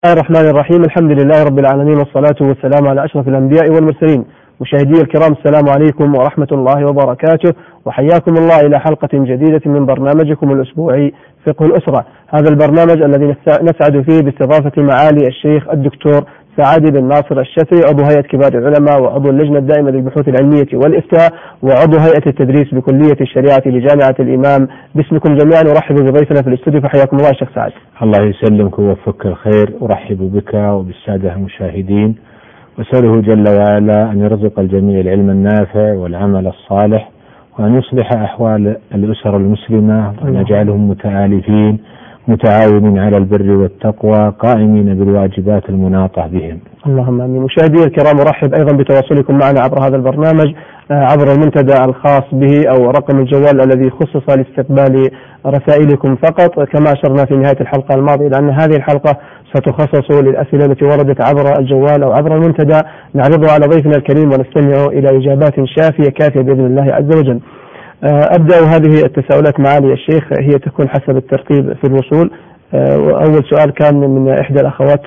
الله الرحمن الرحيم. الحمد لله رب العالمين، والصلاة والسلام على أشرف الأنبياء والمرسلين. مشاهدي الكرام، السلام عليكم ورحمة الله وبركاته، وحياكم الله إلى حلقة جديدة من برنامجكم الأسبوعي فقه الأسرة. هذا البرنامج الذي نسعد فيه باستضافة معالي الشيخ الدكتور سعد بن ناصر الشتري، عضو هيئة كبار العلماء وعضو اللجنة الدائمة للبحوث العلمية والإفتاء وعضو هيئة التدريس بكلية الشريعة لجامعة الإمام. باسمكم جميعا أرحب بضيفنا في الاستوديو، فحياكم الله الشيخ سعد. الله يسلمك ويوفقك الخير. أرحب بك وبالسادة المشاهدين، وأسأله جل وعلا أن يرزق الجميع العلم النافع والعمل الصالح، وأن يصلح أحوال الأسر المسلمة، وأن يجعلهم متآلفين متعاونين على البر والتقوى، قائمين بالواجبات المناطة بهم. اللهم آمين. مشاهدي الكرام، أرحب أيضا بتواصلكم معنا عبر هذا البرنامج عبر المنتدى الخاص به أو رقم الجوال الذي خصص لاستقبال رسائلكم فقط، كما أشرنا في نهاية الحلقة الماضية لأن هذه الحلقة ستخصص للأسئلة التي وردت عبر الجوال أو عبر المنتدى، نعرضها على ضيفنا الكريم ونستمع إلى إجابات شافية كافية بإذن الله عز وجل. أبدأ هذه التساؤلات معالي الشيخ، هي تكون حسب الترتيب في الوصول. وأول سؤال كان من إحدى الأخوات،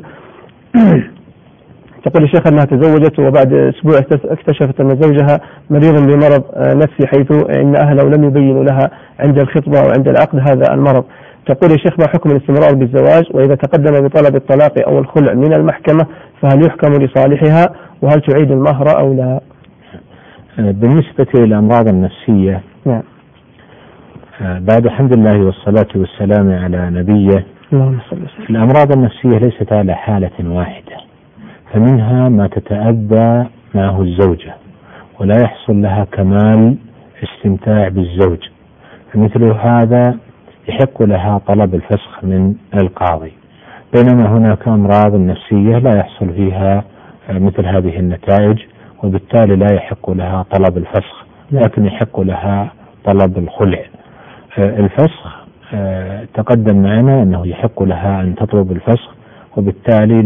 تقول الشيخ أنها تزوجت وبعد أسبوع اكتشفت أن زوجها مريض بمرض نفسي، حيث إن أهله لم يبينوا لها عند الخطبة وعند العقد هذا المرض. تقول يا شيخ، ما حكم الاستمرار بالزواج؟ وإذا تقدم بطلب الطلاق أو الخلع من المحكمة فهل يحكم لصالحها؟ وهل تعيد المهر أو لا؟ بالنسبة للأمراض النفسية، نعم، بعد الحمد لله والصلاة والسلام على نبيه، الأمراض النفسية ليست على حالة واحدة، فمنها ما تتأذى معه الزوجة ولا يحصل لها كمال استمتاع بالزوج، فمثل هذا يحق لها طلب الفسخ من القاضي، بينما هناك أمراض نفسية لا يحصل فيها مثل هذه النتائج، وبالتالي لا يحق لها طلب الفسخ، لكن يحق لها طلب الخلع. الفسخ تقدم معنا أنه يحق لها أن تطلب الفسخ، وبالتالي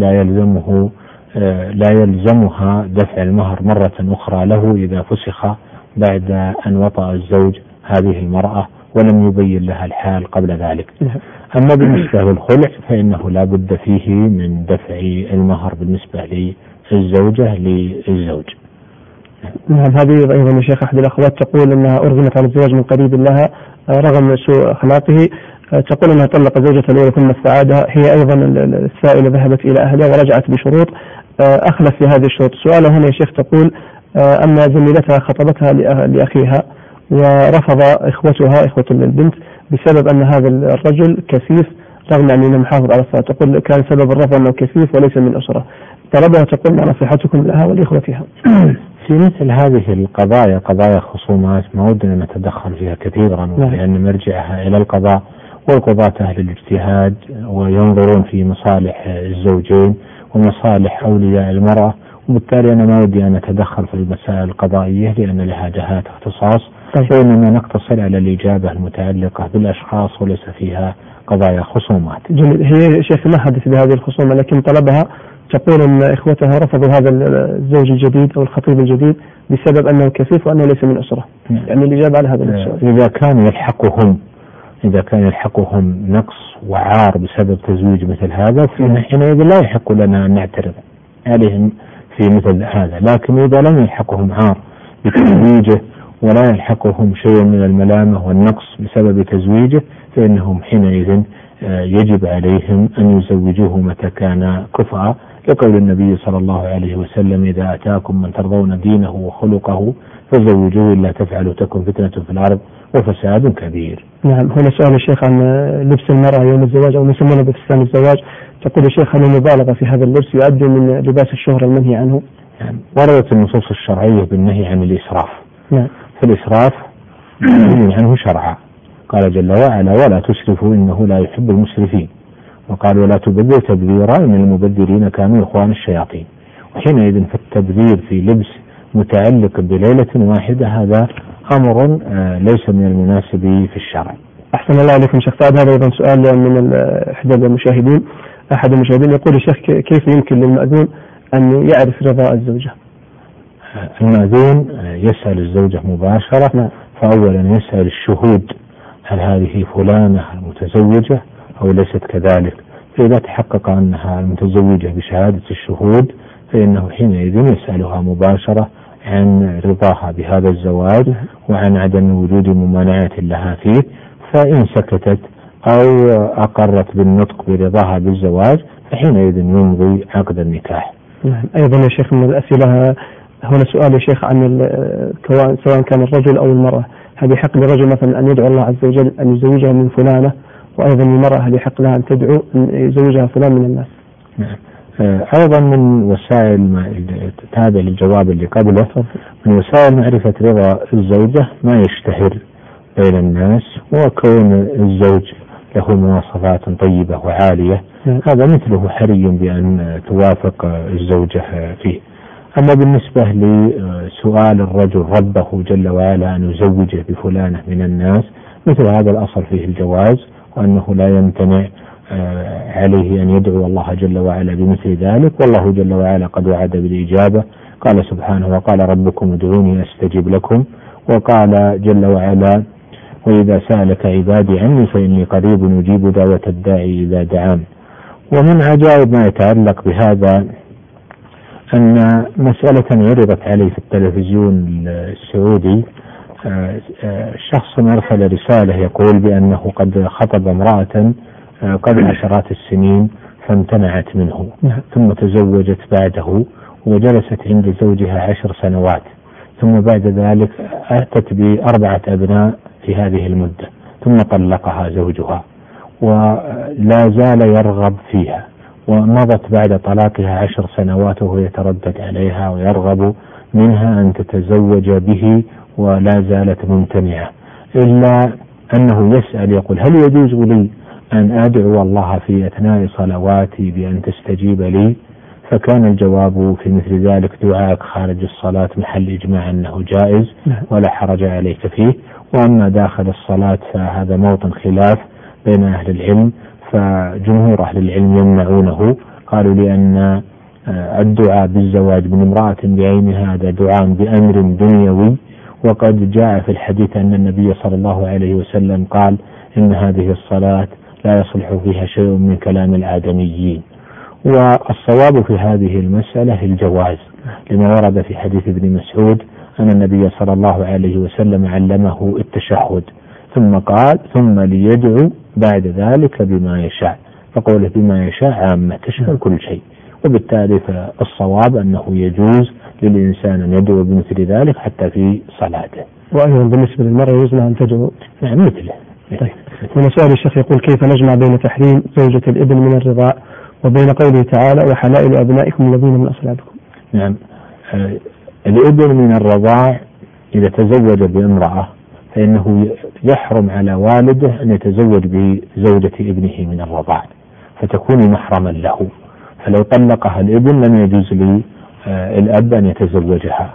لا يلزمها دفع المهر مرة أخرى له إذا فسخ بعد أن وطأ الزوج هذه المرأة ولم يبين لها الحال قبل ذلك. أما بالنسبة للخلع فإنه لا بد فيه من دفع المهر بالنسبة للزوجة للزوج. نعم، هذه أيضا يا شيخ أحد الأخوات تقول أنها أرغمت على الزواج من قريب لها رغم سوء أخلاقه. تقول أنها طلق زوجتها الأولى ثم استعادها. هي أيضا السائلة ذهبت إلى أهلها ورجعت بشروط أخلف في هذه الشروط. سؤالها هنا يا شيخ، تقول أن زميلتها خطبتها لأخيها ورفض إخوتها إخوة البنت بسبب أن هذا الرجل كفيف رغم أنه محافظ على الصلاة. تقول كان سبب الرفض أنه كفيف وليس من أسرة. طلبها تقول ما نصيحتكم لها ولإخوتها؟ في مثل هذه القضايا قضايا خصومات ما ودنا نتدخل فيها كثيرا، لأن مرجعها إلى القضاء، والقضاة أهل الاجتهاد وينظرون في مصالح الزوجين ومصالح أولياء المرأة، وبالتالي أنا ما ودي أن أتدخل في المسائل القضائية لأن لها جهات اختصاص، وإنما نقتصر على الإجابة المتعلقة بالأشخاص وليس فيها قضايا خصومات. جميل. هي شيخ ما حدث بهذه الخصومة، لكن طلبها تقول أن إخوتها رفضوا هذا الزوج الجديد أو الخطيب الجديد بسبب أنه كفيف وأنه ليس من أسرة. يعني الإجابة على هذا السؤال، إذا كان يلحقهم نقص وعار بسبب تزويج مثل هذا، حينئذ لا يحق لنا أن نعترض عليهم في مثل هذا. لكن إذا لم يلحقهم عار بتزويجه ولا يلحقهم شيء من الملامة والنقص بسبب تزويجه، فإنهم حينئذ يجب عليهم أن يزوجوه متى كان كفءا، لقول النبي صلى الله عليه وسلم: إذا أتاكم من ترضون دينه وخلقه فزوجوه، إلا تفعلوا تكن فتنة في الأرض وفساد كبير. نعم. هنا سؤال الشيخ عن لبس المرأة يوم الزواج أو يسمونه بفستان الزواج. تقول الشيخ هل المبالغة في هذا اللبس يؤدي من لباس الشهرة المنهي عنه؟ يعني وردت النصوص الشرعية بالنهي عن الإسراف. نعم. فالإسراف منهي عنه شرعا، قال جل وعلا: ولا تسرفوا إنه لا يحب المسرفين، وقال: ولا تبذر تبذيرا إن المبذرين كانوا إخوان الشياطين. وحينئذ فالتبذير في لبس متعلق بليلة واحدة هذا أمر ليس من المناسب في الشرع. أحسن الله عليكم شيخ سعد. هذا أيضا سؤال من أحد المشاهدين يقول: الشيخ كيف يمكن للمأذون أن يعرف رضا الزوجة؟ المأذون يسأل الزوجة مباشرة، فأولا يسأل الشهود: هل هذه فلانة المتزوجة أو ليست كذلك؟ فإذا تحقق أنها المتزوجة بشهادة الشهود فإنه حينئذ يسألها مباشرة عن رضاها بهذا الزواج وعن عدم وجود ممانعة لها فيه، فإن سكتت أو أقرت بالنطق برضاها بالزواج فحينئذ يمضي عقد النكاح. أيضا يا شيخ من الأسئلة هنا سؤال يا شيخ عن سواء كان الرجل أو المرأة، هل يحق للرجل مثلا أن يدعو الله عز وجل أن يزوجها من فلانة، وأيضا المرأة هل يحق لها أن تدعو أن يزوجها فلان من الناس؟ نعم. أيضا من وسائل تابع للجواب اللي قبله، من وسائل معرفة رضا الزوجة ما يشتهر بين الناس، وكون الزوج له مواصفات طيبة وعالية هذا مثله حري بأن توافق الزوجة فيه. أما بالنسبة لسؤال الرجل ربه جل وعلا أن يزوجه بفلانة من الناس، مثل هذا الأصل فيه الجواز، وأنه لا يمتنع عليه أن يدعو الله جل وعلا بمثل ذلك، والله جل وعلا قد وعد بالإجابة، قال سبحانه وقال ربكم ادعوني أستجب لكم، وقال جل وعلا وإذا سألك عبادي عني فإني قريب أجيب دعوة الداعي إذا دعان. ومن عجائب ما يتعلق بهذا أن مسألة عرضت عليه في التلفزيون السعودي، شخص أرسل رسالة يقول بأنه قد خطب امرأة قبل عشرات السنين فامتنعت منه، ثم تزوجت بعده وجلست عند زوجها 10 سنوات، ثم بعد ذلك أتت ب4 أبناء في هذه المدة، ثم طلقها زوجها ولا زال يرغب فيها، ومضت بعد طلاقها 10 سنوات وهو يتردد عليها ويرغب منها أن تتزوج به ولا زالت ممتنعة، إلا أنه يسأل يقول هل يجوز لي أن أدعو الله في أثناء صلواتي بأن تستجيب لي؟ فكان الجواب في مثل ذلك دعاءك خارج الصلاة محل إجماع أنه جائز ولا حرج عليك فيه، وأما داخل الصلاة فهذا موطن خلاف بين أهل العلم، فجمهور أهل العلم يمنعونه، قالوا لأن الدعاء بالزواج من امرأة بعينها هذا دعاء بأمر دنيوي، وقد جاء في الحديث أن النبي صلى الله عليه وسلم قال إن هذه الصلاة لا يصلح فيها شيء من كلام الآدميين. والصواب في هذه المسألة الجواز، لما ورد في حديث ابن مسعود أن النبي صلى الله عليه وسلم علمه التشهد ثم قال ثم ليدعو بعد ذلك بما يشاء، فقوله بما يشاء عامة تشمل كل شيء، وبالتالي فالصواب أنه يجوز للإنسان أن يدعو بمثل ذلك حتى في صلاته. وأيضا بالنسبة للمرأة يجوز لها أن تدعو مثله. طيب. ونسأل الشيخ يقول كيف نجمع بين تحريم زوجة الابن من الرضاع وبين قوله تعالى وحلائل أبنائكم الذين من أصلابكم؟ نعم، الابن من الرضاع إذا تزوج بامرأة فإنه يحرم على والده أن يتزوج بزوجة ابنه من الرضاع فتكون محرما له، فلو طلقها الابن لم يجوز للأب أن يتزوجها،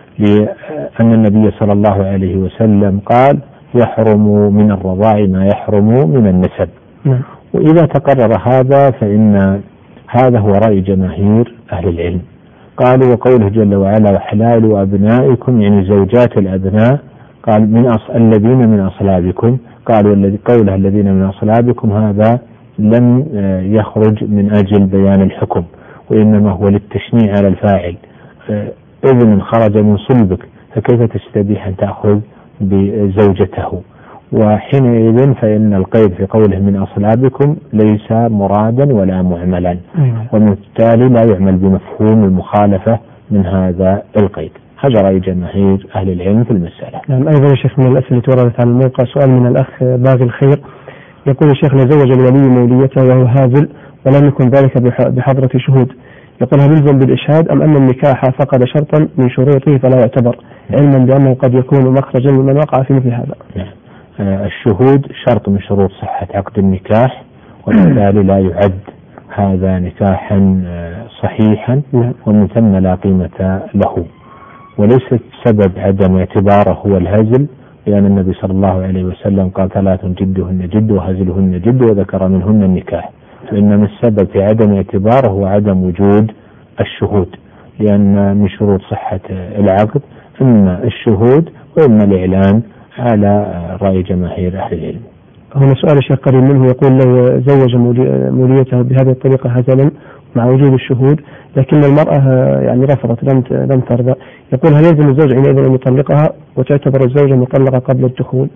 لأن النبي صلى الله عليه وسلم قال يحرم من الرضاع ما يحرم من النسب. وإذا تقرر هذا فإن هذا هو رأي جماهير أهل العلم. قالوا وقوله جل وعلا وحلال أبنائكم يعني زوجات الأبناء، قال من الذين من أصلابكم، قالوا قوله الذين من أصلابكم هذا لم يخرج من أجل بيان الحكم، وإنما هو للتشنيع على الفاعل، ابن خرج من صلبك فكيف تستبيح أن تأخذ بزوجته؟ وحينئذ فإن القيد في قوله من أصلابكم ليس مرادا ولا معملا، وبالتالي لا يعمل بمفهوم المخالفة من هذا القيد. هذا رأي جماهير أهل العلم في المسألة. نعم. أيضا يا شيخ من الأسئلة وردت على الموقع سؤال من الأخ باغي الخير يقول الشيخ لزوج الولي موليته وهو هازل ولم يكن ذلك بحضرة شهود، يقول هل يلزم بالإشهاد أم أن النكاح فقد شرطا من شروطه فلا يعتبر، علما بأنه قد يكون مخرجا لمن وقع في مثل هذا؟ الشهود شرط من شروط صحة عقد النكاح، وبالتالي لا يعد هذا نكاحا صحيحا ومن ثم لا قيمة له، وليست سبب عدم اعتباره هو الهزل، لأن النبي صلى الله عليه وسلم قال 3 جدهن جد وهزلهن جد وذكر منهن النكاح، فإنما السبب في عدم اعتباره هو عدم وجود الشهود، لأن من شروط صحة العقد إما الشهود وإما الإعلان على رأي جماهير أهل العلم. هنا سؤال الشيخ قريب منه يقول لو زوج موليته بهذه الطريقة هزلا مع وجود الشهود لكن المرأة يعني رفضت لم ترضى، يقول هل يلزم الزوج حينئذ أن يطلقها وتعتبر الزوجة مطلقة قبل الدخول؟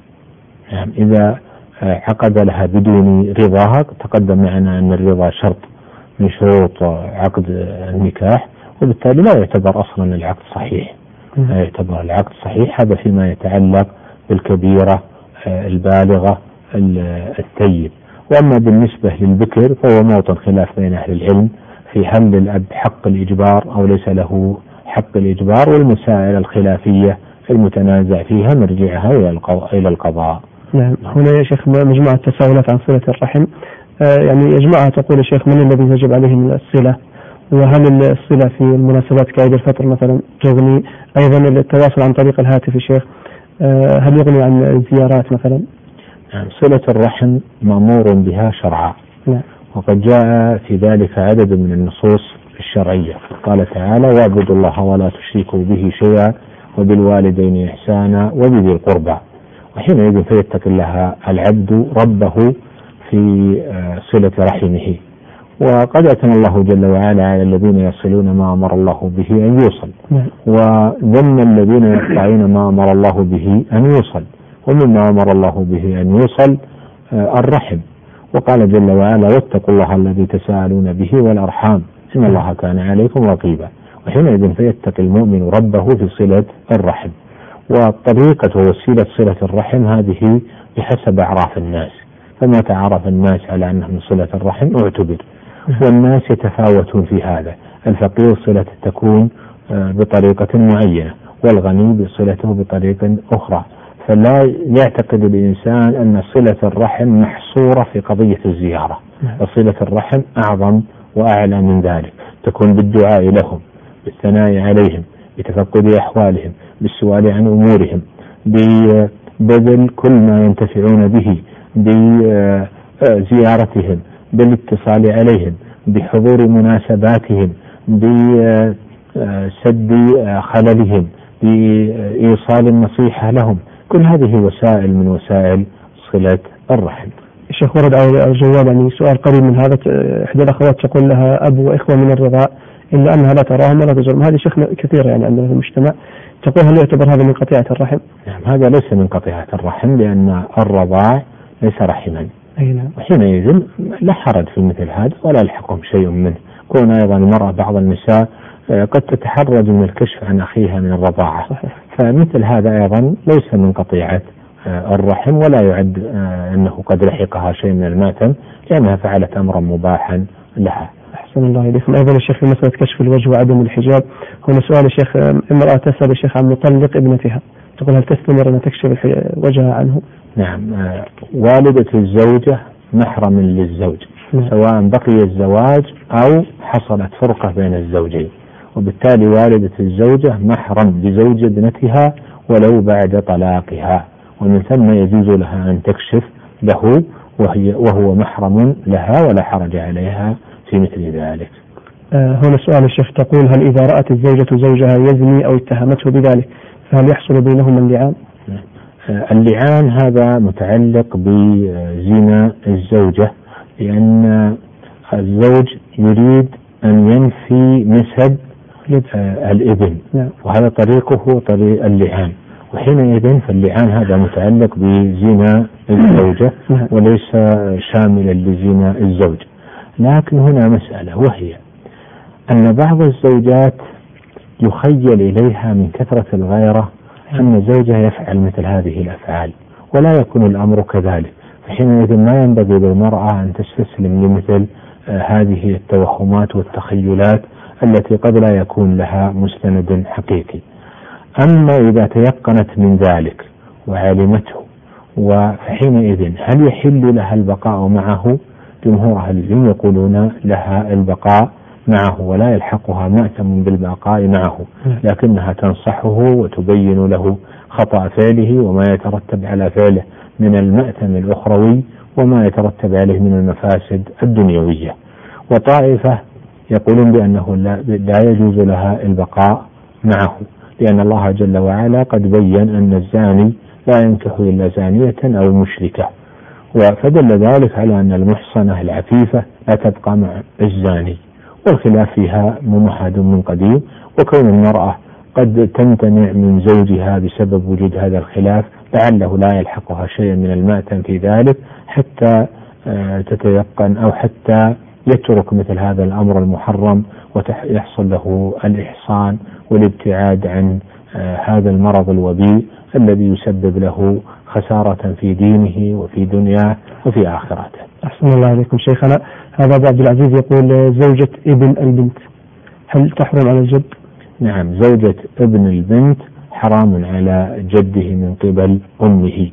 يعني إذا عقد لها بدون رضاها، تقدم معنا أن الرضا شرط من شروط عقد النكاح، وبالتالي لا يعتبر أصلا العقد صحيح. لا يعتبر العقد صحيح، هذا فيما يتعلق بالكبيرة البالغة الثيب. وأما بالنسبة للبكر فهو موطن خلاف بين أهل العلم في هل للأب حق الإجبار أو ليس له حق الإجبار، والمسائل الخلافية المتنازع فيها مرجعها إلى القضاء. نعم. هنا يا شيخ مجموعة تساؤلات عن صلة الرحم، يعني يجمعها تقول الشيخ من الذي يجب عليه من الصلة، وهل الصلة في المناسبات كعيد الفطر مثلا تغني؟ أيضا التواصل عن طريق الهاتف يا شيخ هل يغني عن الزيارات مثلا؟ صلة الرحم مأمور بها شرعا. نعم. وقد جاء في ذلك عدد من النصوص الشرعية، قال تعالى واعبدوا الله ولا تشركوا به شيئا وبالوالدين إحسانا وبذي القربى، وحينئذ فيتقي الله العبد ربه في صلة رحمه. وقد أثنى الله جل وعلا على الذين يصلون ما أمر الله به أن يوصل، وذم الذين يقطعون ما أمر الله به أن يوصل، ومما أمر الله به أن يوصل الرحم. وقال جل وعلا واتقوا الله الذي تساءلون به والأرحام إن الله كان عليكم رقيبا، وحينئذ فيتقي المؤمن ربه في صلة الرحم. وطريقة ووسيلة صلة الرحم هذه بحسب أعراف الناس، فما تعرف الناس على أنه من صلة الرحم اعتبر، والناس يتفاوتون في هذا. الفقير صلته تكون بطريقة معينة، والغني بصلته بطريقة أخرى، فلا يعتقد الإنسان أن صلة الرحم محصورة في قضية الزيارة. وصلة الرحم أعظم وأعلى من ذلك، تكون بالدعاء لهم، بالثناء عليهم، بتفقد أحوالهم، بالسؤال عن أمورهم، ببذل كل ما ينتفعون به، بزيارتهم، بالاتصال عليهم، بحضور مناسباتهم، بسد خللهم، بإيصال النصيحة لهم. كل هذه وسائل من وسائل صلة الرحم. الشيخ ورد على الجوال يعني سؤال قريب من هذا، إحدى الأخوات تقول لها أب وإخوة من الرضاع إلا أنها لا تراهم ولا تزورهم، هذه شيخنا كثيرة يعني عندنا في المجتمع، تقول هل يعتبر هذا من قطيعة الرحم؟ نعم، هذا ليس من قطيعة الرحم، لأن الرضاع ليس رحما. نعم. وحينئذ لا حرج في مثل هذا ولا يلحقهم شيء منه. كون أيضا المرأة بعض النساء قد تتحرج من الكشف عن أخيها من الرضاعة، صحيح. فمثل هذا أيضا ليس من قطيعة الرحم، ولا يعد أنه قد لحقها شيء من المأثم، لأنها فعلت أمرا مباحا لها. أحسن الله إليكم. أيضا الشيخ في مسألة كشف الوجه وعدم الحجاب، هنا سؤال الشيخ، امرأة تسأل الشيخ عن مطلق ابنتها، تقول هل تستمر أن تكشف وجهها عنه؟ نعم، والدة الزوجة محرم للزوج، سواء بقي الزواج أو حصلت فرقة بين الزوجين، وبالتالي والدة الزوجة محرم بزوج ابنتها ولو بعد طلاقها، ومن ثم يجوز لها أن تكشف له وهو محرم لها ولا حرج عليها في مثل ذلك. هنا سؤال الشيخ، تقول هل إذا رأت الزوجة زوجها يزني أو اتهمته بذلك فهل يحصل بينهما اللعان؟ اللعان هذا متعلق بزنا الزوجة، لأن الزوج يريد أن ينفي نسب الابن، وهذا طريقه طريق اللعان، وحينئذ فاللعان هذا متعلق بزنا الزوجة وليس شاملا لزنا الزوج. لكن هنا مسألة، وهي أن بعض الزوجات يخيل إليها من كثرة الغيرة أن زوجها يفعل مثل هذه الأفعال، ولا يكون الأمر كذلك، فحينئذ ما ينبغي للمرأة أن تستسلم لمثل هذه التوهمات والتخيلات التي قد لا يكون لها مستند حقيقي. أما إذا تيقنت من ذلك وعلمته، فحينئذ هل يحل لها البقاء معه؟ جمهور أهل العلم يقولون لها البقاء معه ولا يلحقها مأثم بالبقاء معه، لكنها تنصحه وتبين له خطأ فعله وما يترتب على فعله من المأثم الأخروي وما يترتب عليه من المفاسد الدنيوية. وطائفة يقولون بأنه لا يجوز لها البقاء معه، لأن الله جل وعلا قد بين أن الزاني لا ينكح إلا زانية أو مشركة، فدل ذلك على أن المحصنة العفيفة لا تبقى مع الزاني، والخلاف فيها ممهد من قديم، وكون المرأة قد تمتنع من زوجها بسبب وجود هذا الخلاف لعله لا يلحقها شيء من المأثم في ذلك حتى تتيقن أو حتى يترك مثل هذا الأمر المحرم ويحصل له الإحصان والابتعاد عن هذا المرض الوبيء الذي يسبب له خسارة في دينه وفي دنياه وفي آخرته. أحسن الله عليكم شيخنا. هذا أبو عبد العزيز يقول زوجة ابن البنت هل تحرم على الجد؟ نعم، زوجة ابن البنت حرام على جده من قبل أمه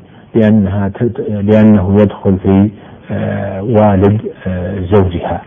لأنه يدخل في والد زوجها،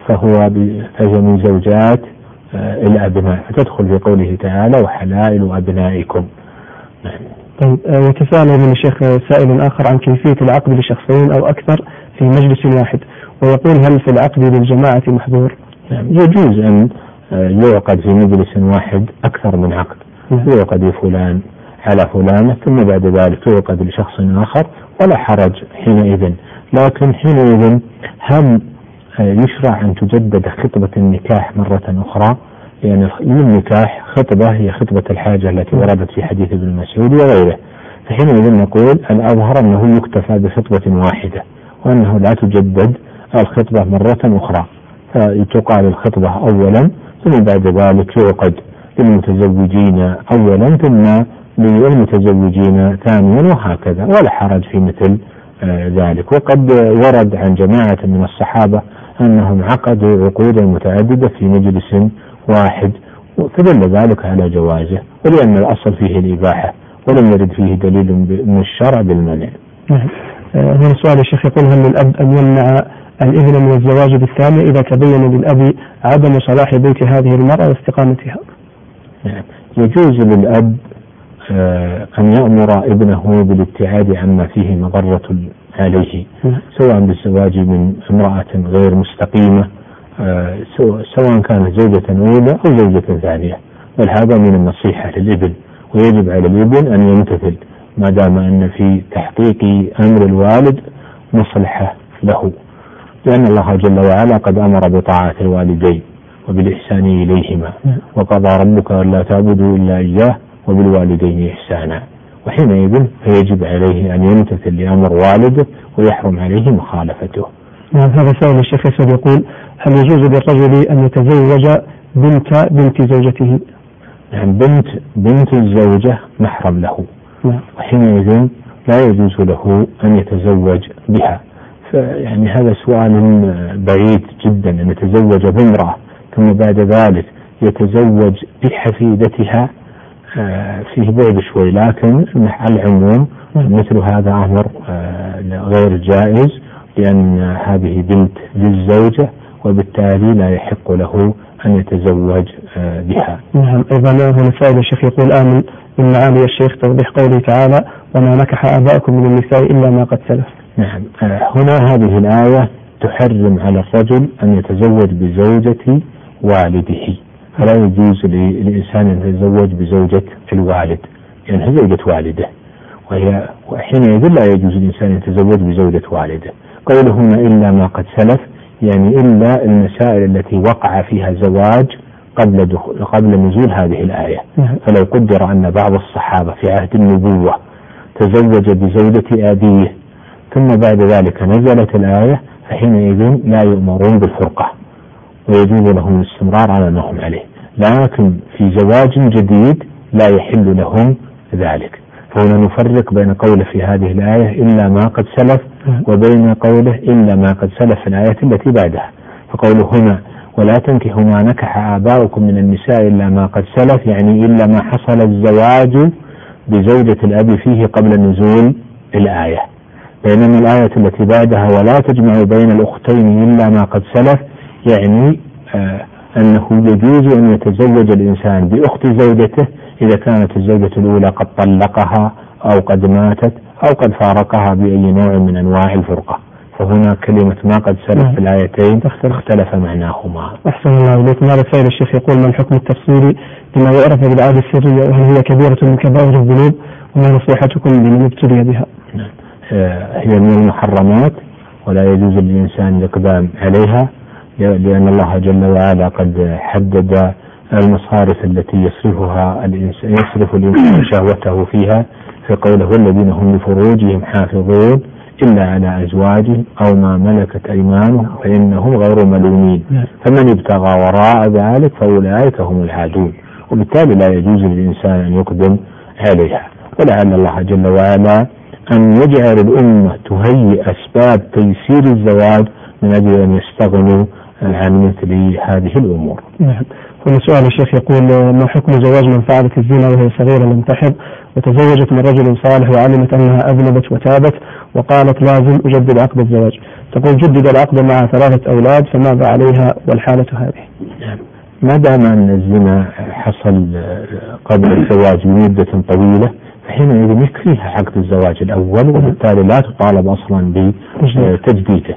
فهي من زوجات الأبناء، فتدخل في قوله تعالى وحلائل أبنائكم. طيب، يتساءل من الشيخ سائل آخر عن كيفية العقد لشخصين أو أكثر في مجلس واحد، ويقول هل في العقد للجماعة محظور؟ يجوز أن يعقد في مجلس واحد أكثر من عقد، يعقد فلان على فلان ثم بعد ذلك يعقد لشخص آخر ولا حرج حينئذ، لكن حينئذ هم يشرع أن تجدد خطبة النكاح مرة أخرى، يعني النكاح خطبة هي خطبة الحاجة التي وردت في حديث ابن مسعود وغيره، فحينئذ نقول الأظهر أنه يكتفى بخطبة واحدة وأنه لا تجدد الخطبة مرة أخرى، فتقال الخطبة أولا ثم بعد ذلك يعقد للمتزوجين أولا ثم للمتزوجين ثانيا وهكذا، ولا حرج في مثل ذلك. وقد ورد عن جماعة من الصحابة أنهم عقدوا عقودا متعددة في مجلس واحد، فدل ذلك على جوازه، ولأن الأصل فيه الإباحة ولم يرد فيه دليل من الشرع بالمنع. هنا سؤال الشيخ يقول هل للأب أن يمنع الإذن من الزواج بالثانية إذا تبين للأب عدم صلاح بيت هذه المرأة واستقامتها؟ يجوز للأب أن يأمر ابنه بالابتعاد عما فيه مضرة عليه، سواء بالزواج من امرأة غير مستقيمة، سواء كانت زوجة أولى أو زوجة ثانية، بل هذا من النصيحة للابن، ويجب على الابن أن يمتثل ما دام أن في تحقيق أمر الوالد مصلحة له، لأن الله جل وعلا قد أمر بطاعة الوالدين وبالإحسان إليهما، وقضى ربك ألا تعبدوا إلا إياه وبالوالدين إحسانا، وحينئذ فيجب عليه أن يمتثل لأمر والده ويحرم عليه مخالفته. هذا سؤال الشيخ يسأل يقول هل يجوز للرجل أن يتزوج بنت زوجته؟ يعني بنت الزوجة محرم له، وحينئذ لا يجوز له أن يتزوج بها، يعني هذا سؤال بعيد جدا أن يتزوج بامرأة ثم بعد ذلك يتزوج بحفيدتها، فيه بعد شوي، لكن على العموم مثل هذا أمر غير جائز، لأن هذه بنت للزوجة وبالتالي لا يحق له أن يتزوج بها. نعم. أيضا هنا سائل الشيخ يقول آمن من معالي الشيخ توضيح قوله تعالى وما نكح آباؤكم من النساء إلا ما قد سلف. نعم، هنا هذه الآية تحرم على الرجل أن يتزوج بزوجة والده، فلا يجوز للإنسان أن يتزوج بزوجة الوالد لأنها يعني زوجة والده، وحينئذ لا يجوز للإنسان أن يتزوج بزوجة والده. قوله هنا إلا ما قد سلف يعني إلا المسائل التي وقع فيها زواج قبل نزول هذه الآية، فلو قدر أن بعض الصحابة في عهد النبوة تزوج بزوجة أبيه ثم بعد ذلك نزلت الآية فحينئذ لا يؤمرون بالفرقة ويجوز لهم الاستمرار على ما هم عليه، لكن في زواج جديد لا يحل لهم ذلك. فهنا نفرق بين قوله في هذه الآية إلا ما قد سلف وبين قوله إلا ما قد سلف في الآية التي بعدها. فقوله هنا ولا تنكحوا ما نكح آباؤكم من النساء إلا ما قد سلف يعني إلا ما حصل الزواج بزوجة الأب فيه قبل نزول الآية، بينما الآية التي بعدها ولا تجمعوا بين الأختين إلا ما قد سلف يعني أنه يجوز أن يتزوج الإنسان بأخت زوجته إذا كانت الزوجة الأولى قد طلقها أو قد ماتت أو قد فارقها بأي نوع من أنواع الفرقة، فهنا كلمة ما قد سلف في الآيتين اختلف معناهما. أحسن الله إليكم. هذا سائل الشيخ يقول ما الحكم التفصيلي لما يعرف بالعادة السرية وهل هي كبيرة من كبائر الذنوب وما نصيحتكم لمن ابتلي بها؟ هي من المحرمات ولا يجوز للإنسان الإقدام عليها، لأن الله جل وعلا قد حدد المصارف التي يصرف الإنسان شهوته فيها في قوله والذين هم لفروجهم حافظون إلا على أزواجهم أو ما ملكت أيمانهم فإنهم غير ملومين، فمن ابتغى وراء ذلك فأولئك هم العادون، وبالتالي لا يجوز للإنسان أن يقدم عليها. ولعل الله جل وعلا أن يجعل الأمة تهيئ أسباب تيسير الزواج من أجل أن يستغنوا عن مثل هذه الأمور. نعم. هنا سؤال الشيخ يقول ما حكم زواج من فعلت الزنا وهي صغيرة لم تحض وتزوجت من رجل صالح وعلمت أنها أذنبت وتابت وقالت لازم أجدد عقد الزواج، تقول جدد العقد مع 3 أولاد فماذا عليها والحالة هذه؟ نعم. ما دام أن الزنا حصل قبل الزواج بمدة طويلة فحينئذ يكفيها عقد الزواج الأول، وبالتالي لا تطالب أصلا بتجديده،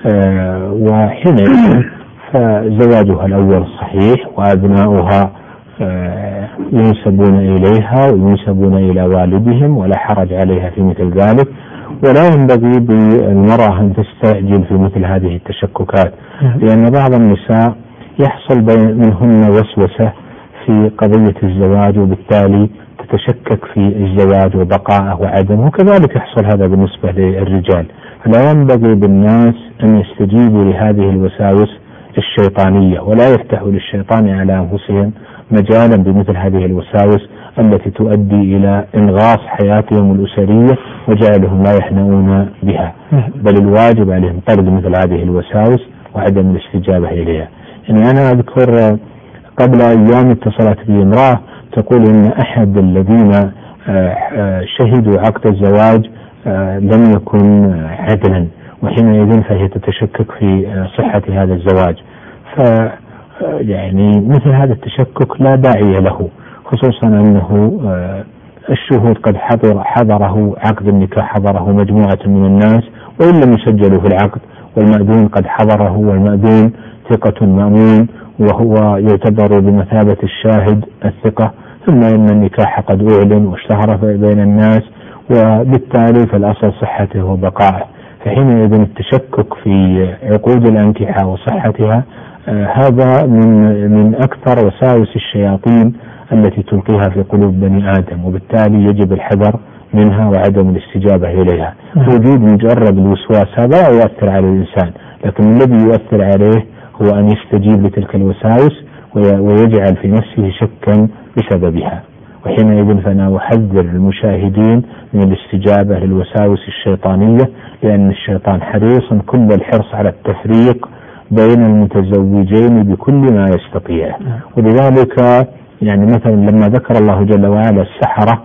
وحينئذ فزواجها الأول صحيح وأبناؤها ينسبون إليها وينسبون إلى والدهم ولا حرج عليها في مثل ذلك، ولا ينبغي بالمرأة أن تستعجل في مثل هذه التشككات، لأن بعض النساء يحصل منهن وسوسة في قضية الزواج وبالتالي تتشكك في الزواج وبقائه وعدمه، وكذلك يحصل هذا بالنسبة للرجال. فلا ينبغي بالناس أن يستجيبوا لهذه الوساوس الشيطانية ولا يفتحوا للشيطان على أنفسهم مجالا بمثل هذه الوساوس التي تؤدي إلى إنغاص حياتهم الأسرية وجعلهم لا يحنؤون بها، بل الواجب عليهم طرد مثل هذه الوساوس وعدم الاستجابة إليها. يعني أنا أذكر قبل أيام اتصلت بي امرأة تقول إن أحد الذين شهدوا عقد الزواج لم يكن عدلا، وحينئذ فهي تتشكك في صحة هذا الزواج. يعني مثل هذا التشكك لا داعي له، خصوصا أنه الشهود قد حضره عقد النكاح، حضره مجموعة من الناس وإن لم يسجلوا في العقد، والمأذون قد حضره، والمأذون ثقة مأمون وهو يعتبر بمثابة الشاهد الثقة، ثم إن النكاح قد أعلن واشتهر بين الناس، وبالتالي فالأصل صحته وبقائه. فحينئذ التشكك في عقود الأنكحة وصحتها هذا من أكثر وساوس الشياطين التي تلقيها في قلوب بني آدم، وبالتالي يجب الحذر منها وعدم الاستجابة إليها. وجود مجرد الوسواس هذا لا يؤثر على الإنسان، لكن الذي يؤثر عليه هو أن يستجيب لتلك الوساوس ويجعل في نفسه شكا بسببها. وحينئذ فأنا أحذر المشاهدين من الاستجابة للوساوس الشيطانية، لأن الشيطان حريص كل الحرص على التفريق بين المتزوجين بكل ما يستطيع. ولذلك يعني مثلا لما ذكر الله جل وعلا السحرة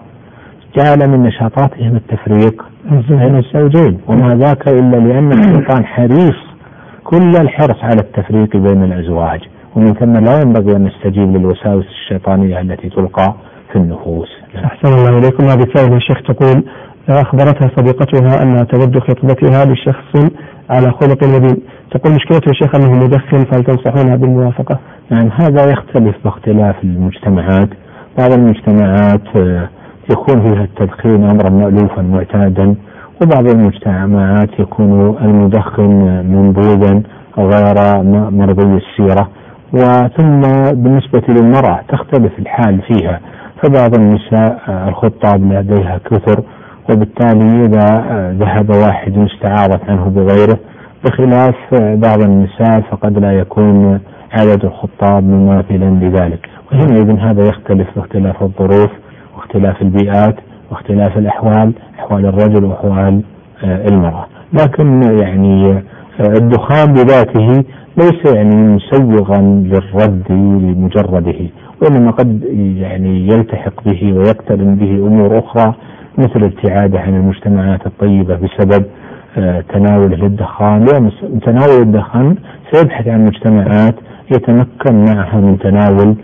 جعل من نشاطاتهم التفريق بين الزوجين، وما ذاك إلا لأن الشيطان حريص كل الحرص على التفريق بين الأزواج، ومن ثم لا ينبغي أن نستجيب للوساوس الشيطانية التي تلقى في النفوس. أحسن الله إليكم. هذه سائلة الشيخ تقول أخبرتها صديقتها أنها تود خطبتها لشخص على خلق نبيل، تقول مشكلته يا شيخ أنه مدخن، فهل تنصحونها بالموافقة؟ يعني هذا يختلف باختلاف المجتمعات، بعض المجتمعات يكون فيها التدخين أمرا مألوفا معتادا، وبعض المجتمعات يكون المدخن منبوذا غير مرضي السيرة، وثم بالنسبة للمرأة تختلف الحال فيها، فبعض النساء الخطاب لديها كثر، وبالتالي إذا ذهب واحد استعاضت عنه بغيره، بخلاف بعض النساء فقد لا يكون عدد الخطاب مماثلا لذلك. وحينئذ هذا يختلف باختلاف الظروف واختلاف البيئات واختلاف الأحوال، أحوال الرجل وأحوال المرأة. لكن يعني الدخان بذاته ليس يعني مسوغا للرد لمجرده، وإنما قد يعني يلتحق به ويقترن به أمور أخرى مثل ابتعاده عن المجتمعات الطيبة بسبب تناوله للدخان، لأن تناول الدخان سيبحث عن مجتمعات يتمكن معها من تناول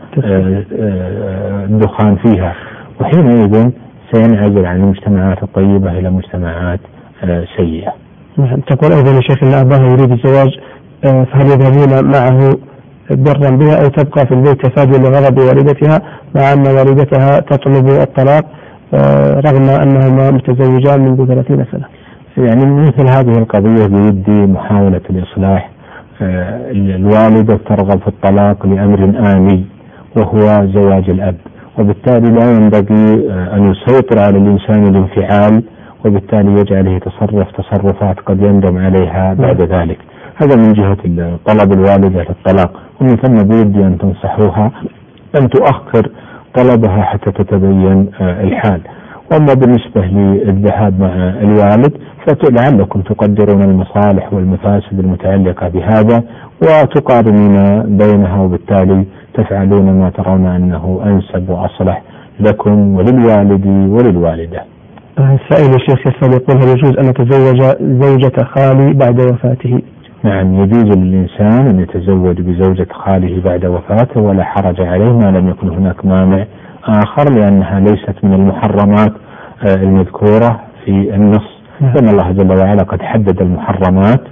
الدخان فيها، وحينئذ سينعزل عن المجتمعات الطيبة إلى مجتمعات سيئة. تقول أيضا يا شيخ أن أباها يريد الزواج، فهل يذهبون معه برا بها أو تبقى في البيت تفادي لغضب والدتها، مع أن والدتها تطلب الطلاق رغم أنهما متزوجان منذ 30 سنة؟ يعني مثل هذه القضية بيدي محاولة الإصلاح. الوالدة ترغب في الطلاق لأمر آني وهو زواج الأب، وبالتالي لا ينبغي أن يسيطر على الإنسان الانفعال وبالتالي يجعله يتصرف تصرفات قد يندم عليها بعد ذلك. هذا من جهة طلب الوالدة للطلاق، ومن ثم بيدي أن تنصحوها أن تؤخر طلبها حتى تتبين الحال. وأما بالنسبة للذهاب مع الوالد فلعلكم تقدرون المصالح والمفاسد المتعلقة بهذا وتقارنون بينها، وبالتالي تفعلون ما ترون أنه أنسب وأصلح لكم وللوالد وللوالدة. السائل الشيخ يسأل يقول: هل يجوز أن أتزوج زوجة خالي بعد وفاته؟ نعم، يجوز للإنسان أن يتزوج بزوجة خاله بعد وفاته ولا حرج عليه ما لم يكن هناك مانع آخر، لأنها ليست من المحرمات المذكورة في النص، لأن الله جل وعلا قد حدد المحرمات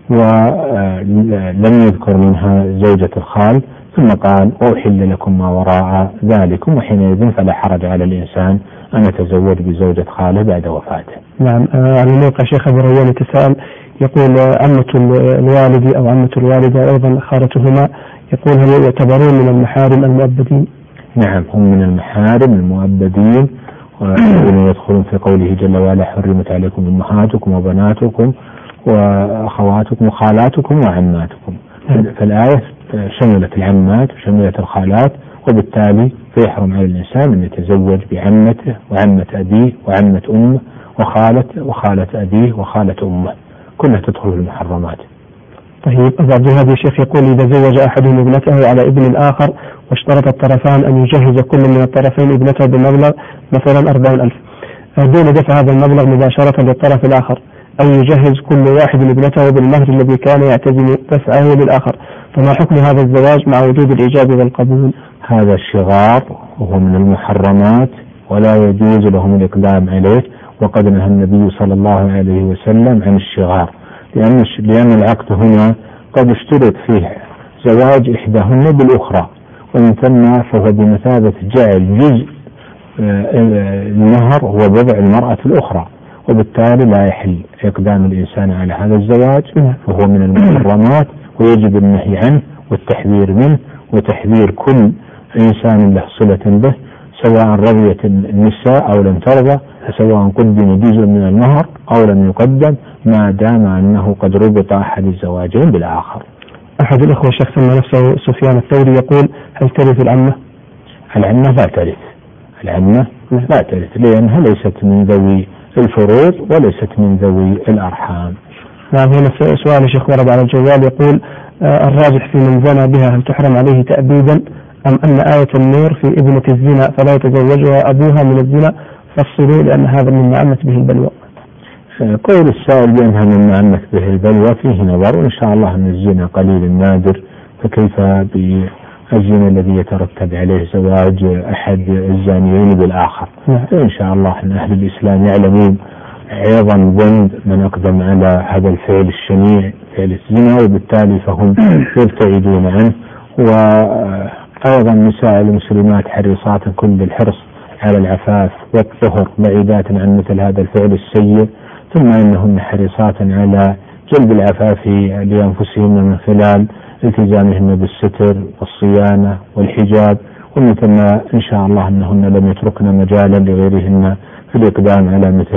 ولم يذكر منها زوجة الخال، ثم قال: وأحل لكم ما وراء ذلكم، وحينئذ فلا حرج على الإنسان أن يتزوج بزوجة خاله بعد وفاته. نعم. على موقع شيخ أبو روان يتساءل يقول: عمة الوالد أو عمة الوالدة أيضا خالتهما، يقول: هل يعتبرون من المحارم المؤبدين؟ نعم، هم من المحارم المؤبدين، ويدخلون في قوله جل وعلا: حرمت عليكم أمهاتكم وبناتكم وأخواتكم وخالاتكم وعماتكم. فالآية شملت العمات وشملت الخالات، وبالتالي فيحرم على الإنسان أن يتزوج بعمته وعمة أبيه وعمة أمه وخالة أبيه وخالة أمه، كلها تدخل في المحرمات. طيب، أبو عبد الهادي الشيخ يقول: إذا زوج أحدهم ابنته على ابن الآخر واشترط الطرفان أن يجهز كل من الطرفين ابنته بمبلغ مثلا 40,000 دون دفع هذا المبلغ مباشرة للطرف الآخر، أو يجهز كل واحد ابنته بالمهر الذي كان يعتزم دفعه للآخر، فما حكم هذا الزواج مع وجود الإيجاب والقبول؟ هذا الشغار وهو من المحرمات ولا يجوز لهم الإقدام عليه، وقد نهى النبي صلى الله عليه وسلم عن الشغار، لأن العقد هنا قد اشترط فيه زواج إحداهن بالأخرى، ومن ثم فهو بمثابة جعل جزء المهر هو بضع المرأة الأخرى، وبالتالي لا يحل إقدام الإنسان على هذا الزواج، وهو من المحرمات ويجب النهي عنه والتحذير منه وتحذير كل إنسان له صلة به، سواء رضيت النساء أو لم ترضى، سواء قدم جزء من المهر أو لم يقدم، ما دام أنه قد ربط أحد الزواجين بالآخر. أحد الأخوة شخص ما نفسه سفيان الثوري يقول: هل ترث العمة؟ العمة لا ترث، العمة لا ترث، لأنها ليست من ذوي الفروض وليست من ذوي الأرحام. نعم. هنا سؤال شيخ ورد على الجوال يقول: الراجح في من زنى بها هل تحرم عليه تأبيدا، أم أن آية النور في ابنة الزنا فلا يتزوجها أبوها من الزنا؟ فصلوا، لأن هذا مما عمت به البلوى. قول السائل بأنها مما عمت به البلوى فيه نظر، وإن شاء الله أن الزنا قليل النادر، فكيف بالزنا الذي يترتب عليه زواج أحد الزانيين بالآخر؟ وإن شاء الله أن أهل الإسلام يعلمون عظم ذنب من أقدم على هذا الفعل الشنيع، فعل الزنا، وبالتالي فهم يبتعدون عنه. وأيضا نساء المسلمات حريصات كل الحرص على العفاف والطهر بعيدات عن مثل هذا الفعل السيء، ثم إنهن حريصات على جلب العفاف لأنفسهن من خلال التزامهن بالستر والصيانة والحجاب، ومن ثم إن شاء الله أنهن لم يتركن مجالا لغيرهن في الإقدام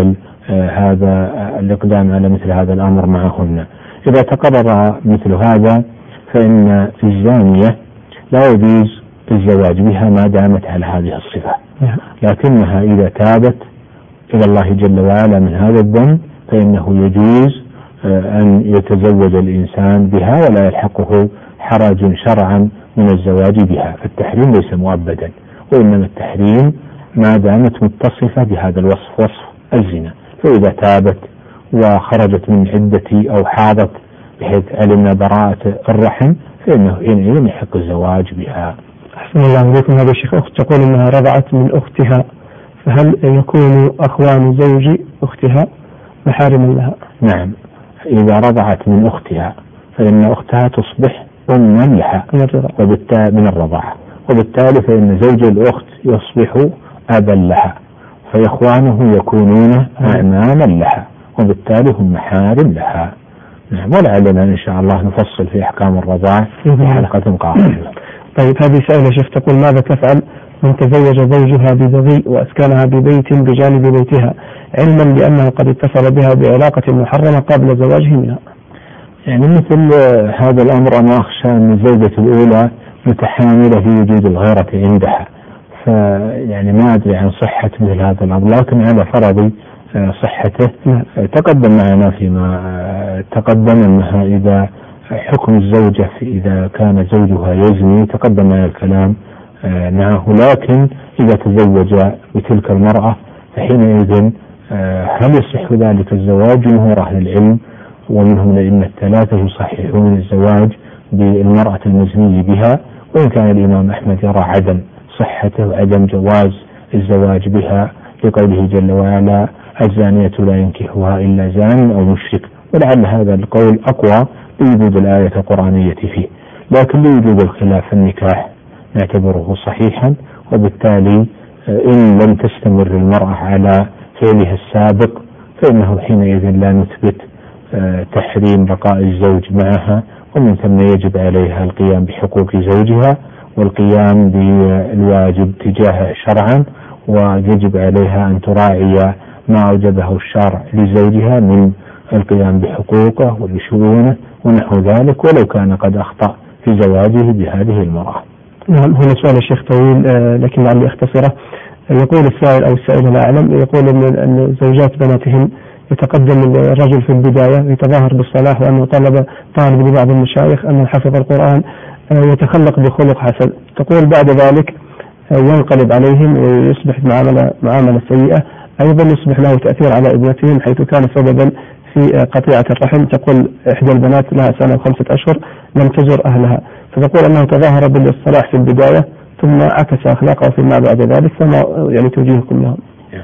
على مثل هذا الأمر معهن. إذا تقرر مثل هذا فإن الزانية لا يجوز الزواج بها ما دامت على هذه الصفة، لكنها إذا تابت إلى الله جل وعلا من هذا الذنب فإنه يجوز أن يتزوج الإنسان بها ولا يلحقه حرج شرعا من الزواج بها. فالتحريم ليس مؤبدا، وإنما التحريم ما دامت متصفة بهذا الوصف، وصف الزنا. فإذا تابت وخرجت من عدة أو حاضت بحيث علمنا براءة الرحم فإنه حينئذ يحق الزواج بها. أحسن الله إليكم. هذا الشيخ أخت تقول أنها رضعت من أختها، فهل يكون أخوان زوج أختها محارما لها؟ نعم، إذا رضعت من أختها فإن أختها تصبح أما لها من الرضاعة، وبالتالي فإن زوج الأخت يصبح أبا لها، فإخوانه يكونون أعماما لها، وبالتالي هم محارم لها. نعم، ولعلنا إن شاء الله نفصل في أحكام الرضاع في حلقة قادمة. طيب، هذه سائلة شيخ تقول: ماذا تفعل من تزوج زوجها ببغي وأسكنها ببيت بجانب بيتها، علما بأنه قد اتصل بها بعلاقة محرمة قبل زواجه منها؟ يعني مثل هذا الأمر أنا أخشى أن الزوجة الأولى متحاملة في وجود الغيرة عندها، فيعني ما أدري عن صحة مثل هذا الأمر، لكن على فرض صحته تقدم معنا فيما تقدم أنها إذا حكم الزوجة إذا كان زوجها يزني تقدم معنا الكلام معه، لكن إذا تزوج بتلك المرأة فحينئذ هل يصح ذلك الزواج؟ جمهور أهل العلم ومنهم الأئمة الثلاثة يصححون الزواج بالمرأة المزني بها، وإن كان الإمام أحمد يرى عدم صحته وعدم جواز الزواج بها لقوله جل وعلا: الزانية لا ينكحها إلا زان أو مشرك، ولعل هذا القول أقوى لوجود الآية القرآنية فيه، لكن لوجود الخلاف النكاح نعتبره صحيحا، وبالتالي إن لم تستمر المرأة على فعلها السابق فإنه حينئذ لا نثبت تحريم بقاء الزوج معها، ومن ثم يجب عليها القيام بحقوق زوجها والقيام بالواجب تجاهه شرعا، ويجب عليها أن تراعي ما أوجبه الشرع لزوجها من القيام بحقوقه وبشؤونه ونحو ذلك، ولو كان قد أخطأ في زواجه بهذه المرأة. نعم، هنا سؤال الشيخ طويل لكن لعلي أختصره. يقول السائل أو السائل لا أعلم، يقول أن زوجات بناتهم يتقدم الرجل في البداية يتظاهر بالصلاح وأنه طالب لبعض المشايخ أنه حفظ القرآن يتخلق بخلق حسن، تقول بعد ذلك ينقلب عليهم ويصبح معاملة سيئة، أيضا يصبح له تأثير على ابنتهم حيث كان سببا في قطيعة الرحم. تقول إحدى البنات لها 1 و5 أشهر لم تزر أهلها، فتقول أنه تظاهر بالصلاح في البداية ثم عكس أخلاقه فيما بعد ذلك، فما يعني توجيهكم لهم؟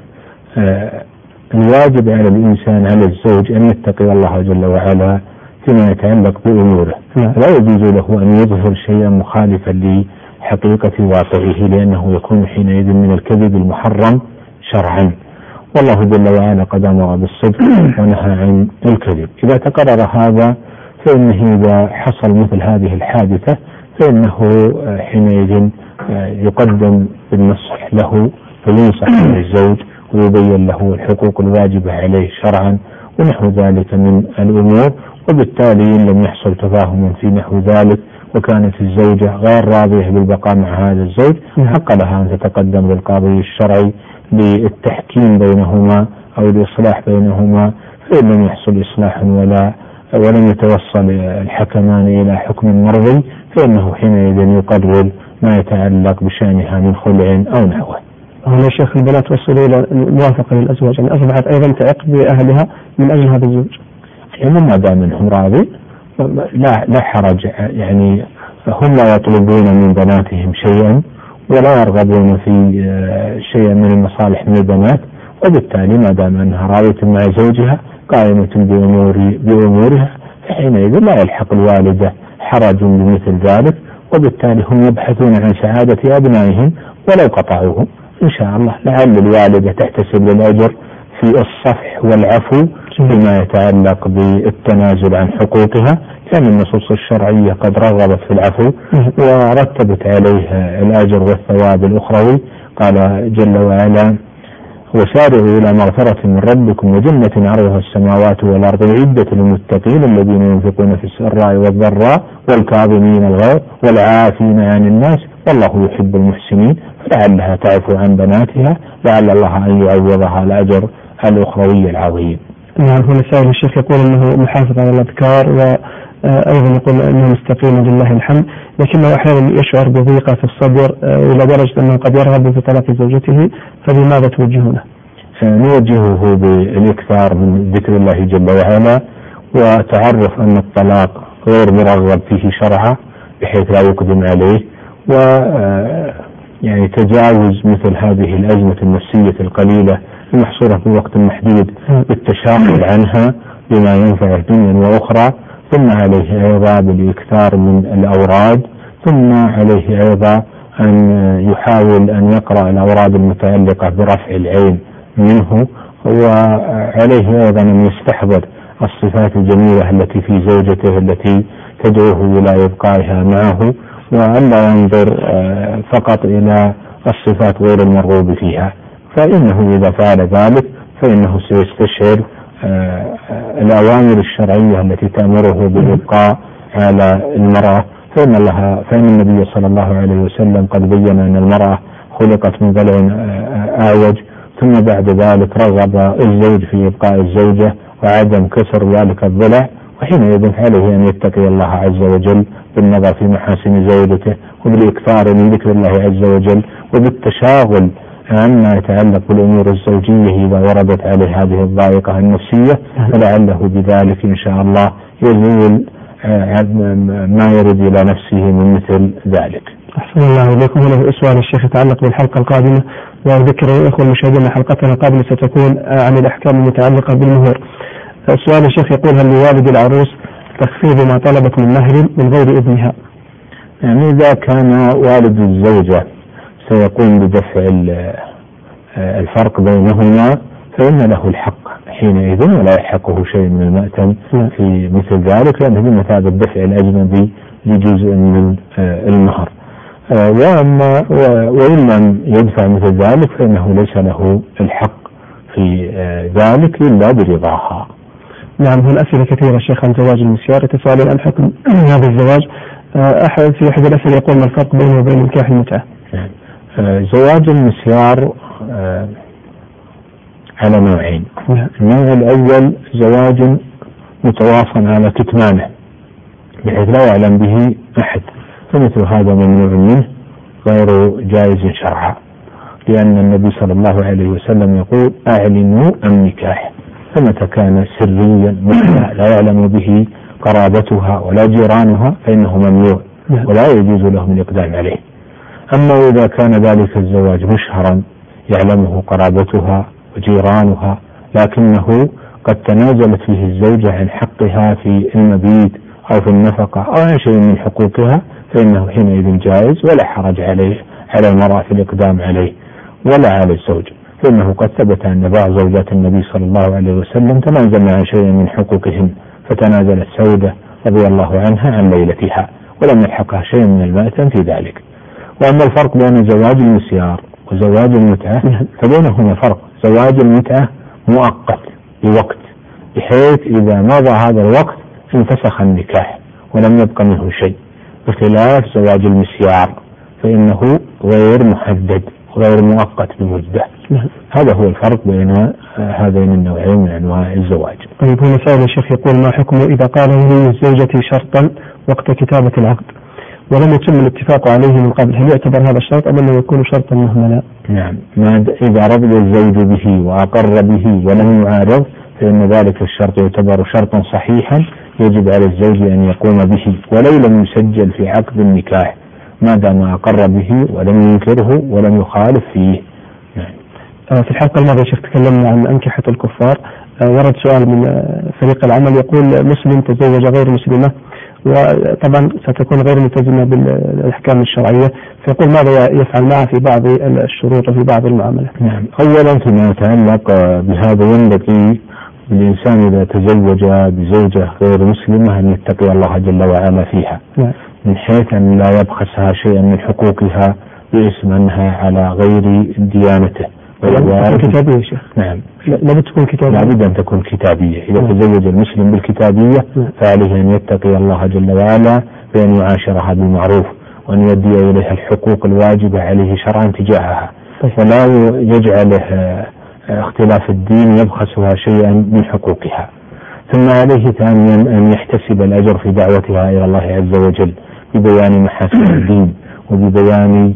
الواجب على الإنسان على الزوج أن يتقي الله جل وعلا فيما يتعلق بأموره، لا يجوز له أن يظهر شيئا مخالفا لحقيقة واقعه، لأنه يكون حينئذ من الكذب المحرم شرعا، والله جل وعلا قد أمر بالصدق ونهى عن الكذب. إذا تقرر هذا فإنه إذا حصل مثل هذه الحادثة فإنه حينئذ يقدم بالنصح له فينصح للزوج ويبين له الحقوق الواجبة عليه شرعا ونحو ذلك من الأمور، وبالتالي إن لم يحصل تفاهم في نحو ذلك وكانت الزوجة غير راضية بالبقاء مع هذا الزوج حق لها أن تتقدم للقاضي الشرعي للتحكيم بينهما أو الإصلاح بينهما، فإن لم يحصل إصلاح ولم يتوصل الحكمان إلى حكم مرضي فإنه حينئذ يقرر ما يتعلق بشأنها من خلع أو نحوه. هنا شيخ البنات وصلوا إلى الموافقة للأزواج، يعني أصبحت أيضا تعق بأهلها من أجل هذا الزوج، يعني ما دام منهم راضي لا حرج، يعني هم لا يطلبون من بناتهم شيئا ولا يرغبون في شيء من المصالح من البنات، وبالتالي ما دام أنها راضية مع زوجها قائمة بأمورها فحينئذ لا يلحق الوالدة حرج بمثل ذلك، وبالتالي هم يبحثون عن سعادة أبنائهم ولو قطعوهم إن شاء الله. لعل الوالدة تحتسب للأجر في الصفح والعفو فيما يتعلق بالتنازل عن حقوقها، كان النصوص الشرعية قد رغبت في العفو ورتبت عليه الأجر والثواب الأخروي. قال جل وعلا: وسارعوا إلى مغفرة من ربكم وجنة عرضها السماوات والأرض عدة للمتقين الذين ينفقون في السراء والضراء والكاظمين الغيظ والعافين عن الناس والله يحب المحسنين، فلعلها تعفو عن بناتها لعل الله أن يعوضها الأجر الأخروي العظيم. نعم، هنا سائل الشيخ يقول أنه محافظ على الأذكار وأيضا يقول أنه مستقيم لله الحمد، لكنه أحيانا يشعر بضيقة في الصدر إلى درجة أنه قد يرغب في طلاق زوجته، فبماذا توجهونه؟ نوجهه بالإكثار من ذكر الله جل وعلا وتعرف أن الطلاق غير مرغب فيه شرعا بحيث لا يقدم عليه، يعني تجاوز مثل هذه الأزمة النفسية القليلة المحصورة في وقت محدود بالتشاغل عنها بما ينفع دنيا وأخرى، ثم عليه أيضا بالإكثار من الأوراد، ثم عليه أيضا أن يحاول أن يقرأ الأوراد المتعلقة برفع العين منه وعليه أيضا أن يستحضر الصفات الجميلة التي في زوجته التي تدعوه إلى إبقائها معه، وأن لا ينظر فقط إلى الصفات غير المرغوب فيها، فإنه إذا فعل ذلك فإنه سيستشعر الأوامر الشرعية التي تأمره بالإبقاء على المرأة، فإن النبي صلى الله عليه وسلم قد بين أن المرأة خلقت من ضلع أعوج، ثم بعد ذلك رغب الزوج في إبقاء الزوجة وعدم كسر ذلك الضلع، وحينئذ عليه أن يتقي الله عز وجل بالنظر في محاسن زوجته وبالإكثار من ذكر الله عز وجل وبالتشاغل عما يتعلق بالأمور الزوجية إذا وردت عليه هذه الضائقة النفسية، فلعله بذلك إن شاء الله يزول ما يرد إلى نفسه من مثل ذلك. أحسن الله إليكم. هنا سؤال الشيخ يتعلق بالحلقة القادمة، وأذكر الأخوة المشاهدين حلقتنا القادمة ستكون عن الأحكام المتعلقة بالمهر. سؤال الشيخ يقول: هل لوالد العروس تخفيض ما طلبت من مهر من غير إذنها؟ يعني إذا كان والد الزوجة سيقوم بدفع الفرق بينهما فإن له الحق حينئذ، ولا يحقه شيء من المأتم في مثل ذلك، لأنه بمثابة دفع الأجنبي لجزء من المهر. وإن لم يدفع مثل ذلك فإنه ليس له الحق في ذلك إلا برضاها. نعم. هنا أسئلة كثيرة شيخ عن زواج المسيار، يتساءلون عن حكم هذا الزواج. في أحد الأسئلة يقول: ما الفرق بينه وبين نكاح المتعة؟ زواج المسيار على نوعين. النوع الأول زواج متواصل على كتمانه بحيث لا يعلم به أحد، فمثل هذا ممنوع منه غير جائز شرعا، لأن النبي صلى الله عليه وسلم يقول: أعلنوا النكاح، فمتى كان سريا مخفى لا يعلم به قرابتها ولا جيرانها فإنه ممنوع ولا يجوز لهم الإقدام عليه. أما إذا كان ذلك الزواج مشهرا يعلمه قرابتها وجيرانها لكنه قد تنازلت فيه الزوجة عن حقها في المبيت أو في النفقة أو عن شيء من حقوقها، فإنه حينئذ جائز ولا حرج على المرأة في الإقدام عليه ولا على الزوج، فإنه قد ثبت أن بعض زوجات النبي صلى الله عليه وسلم تنازلن عن شيء من حقوقهن، فتنازلت سودة رضي الله عنها عن ليلتها ولم يلحقها شيء من المأتم في ذلك. وأما الفرق بين زواج المسيار وزواج المتعة فبينهما فرق. زواج المتعة مؤقت بوقت بحيث إذا مضى هذا الوقت انفسخ النكاح ولم يبق منه شيء، بخلاف زواج المسيار فإنه غير محدد غير مؤقت بمدة. هذا هو الفرق بين هذين النوعين من أنواع الزواج. طيب هنا سؤال الشيخ يقول: ما حكمه إذا قال ولي الزوجة شرطا وقت كتابة العقد ولم يتم الاتفاق عليه من قبل، هل يعتبر هذا الشرط أم أنه يكون شرطا مهملا؟ نعم، إذا رضي الزوج به وأقر به ولم يعارض فإن ذلك الشرط يعتبر شرطا صحيحا يجب على الزوج أن يقوم به ولو لم يسجل في عقد النكاح ما دام أقر به ولم ينكره ولم يخالف فيه. في الحلقة الماضية شيخ تكلمنا عن أنكحة الكفار، ورد سؤال من فريق العمل يقول: مسلم تزوج غير مسلمة وطبعا ستكون غير ملتزمة بالأحكام الشرعية، فيقول ماذا يفعل معه في بعض الشروط وفي بعض المعاملات؟ نعم، أولا فيما يتعلق بهذا ينبغي الإنسان إذا تزوج بزوجة غير مسلمة أن يتقي الله جل وعلا فيها، من حيث أن لا يبخسها شيئا من حقوقها باسم أنها على غير ديانته. كتابية شيخ؟ نعم، لا تكون كتابية، لابد أن تكون كتابية. إذا تزوج المسلم بالكتابية فعليه أن يتقي الله جل وعلا بأن يعاشرها بالمعروف وأن يؤدي إليها الحقوق الواجبة عليه شرعا تجاهها، ولا يجعله اختلاف الدين يبخسها شيئا من حقوقها. ثم عليه ثانيا أن يحتسب الأجر في دعوتها إلى الله عز وجل ببيان محاسن الدين وببيان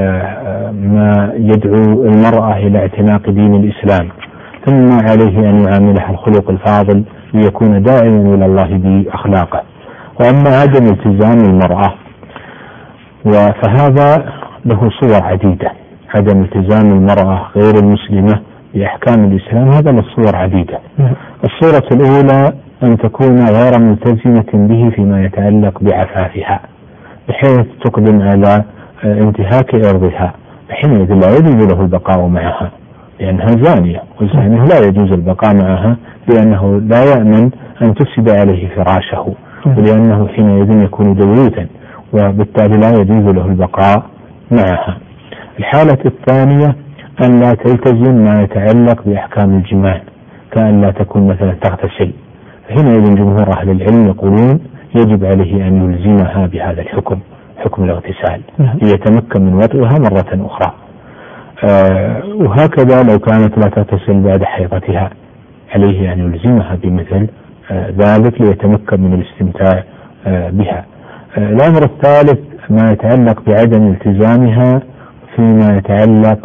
ما يدعو المرأة إلى اعتناق دين الإسلام. ثم عليه أن يعاملها الخلق الفاضل ليكون داعيا إلى الله بأخلاقه. وأما عدم التزام المرأة فهذا له صور عديدة. عدم التزام المرأة غير المسلمة بأحكام الإسلام هذا له صور عديدة. الصورة الأولى أن تكون غير ملتزمة به فيما يتعلق بعفافها بحيث تقدم على انتهاك إرضها، حينئذ لا يجوز له البقاء معها، لأنها زانية، والزانية لا يجوز البقاء معها لأنه لا يأمن أن تفسد عليه فراشه، ولأنه حينئذ يكون دويتا وبالتالي لا يجوز له البقاء معها. الحالة الثانية أن لا تلتزم ما يتعلق بأحكام الجماع، كأن لا تكون مثلا تغتسل، حينئذ جمهور أهل العلم يقولون يجب عليه أن يلزمها بهذا الحكم، حكم الاغتسال، ليتمكن من وطئها مرة أخرى. وهكذا لو كانت لا تغتسل بعد حيضتها عليه أن يلزمها بمثل ذلك ليتمكن من الاستمتاع بها. الأمر الثالث ما يتعلق بعدم التزامها فيما يتعلق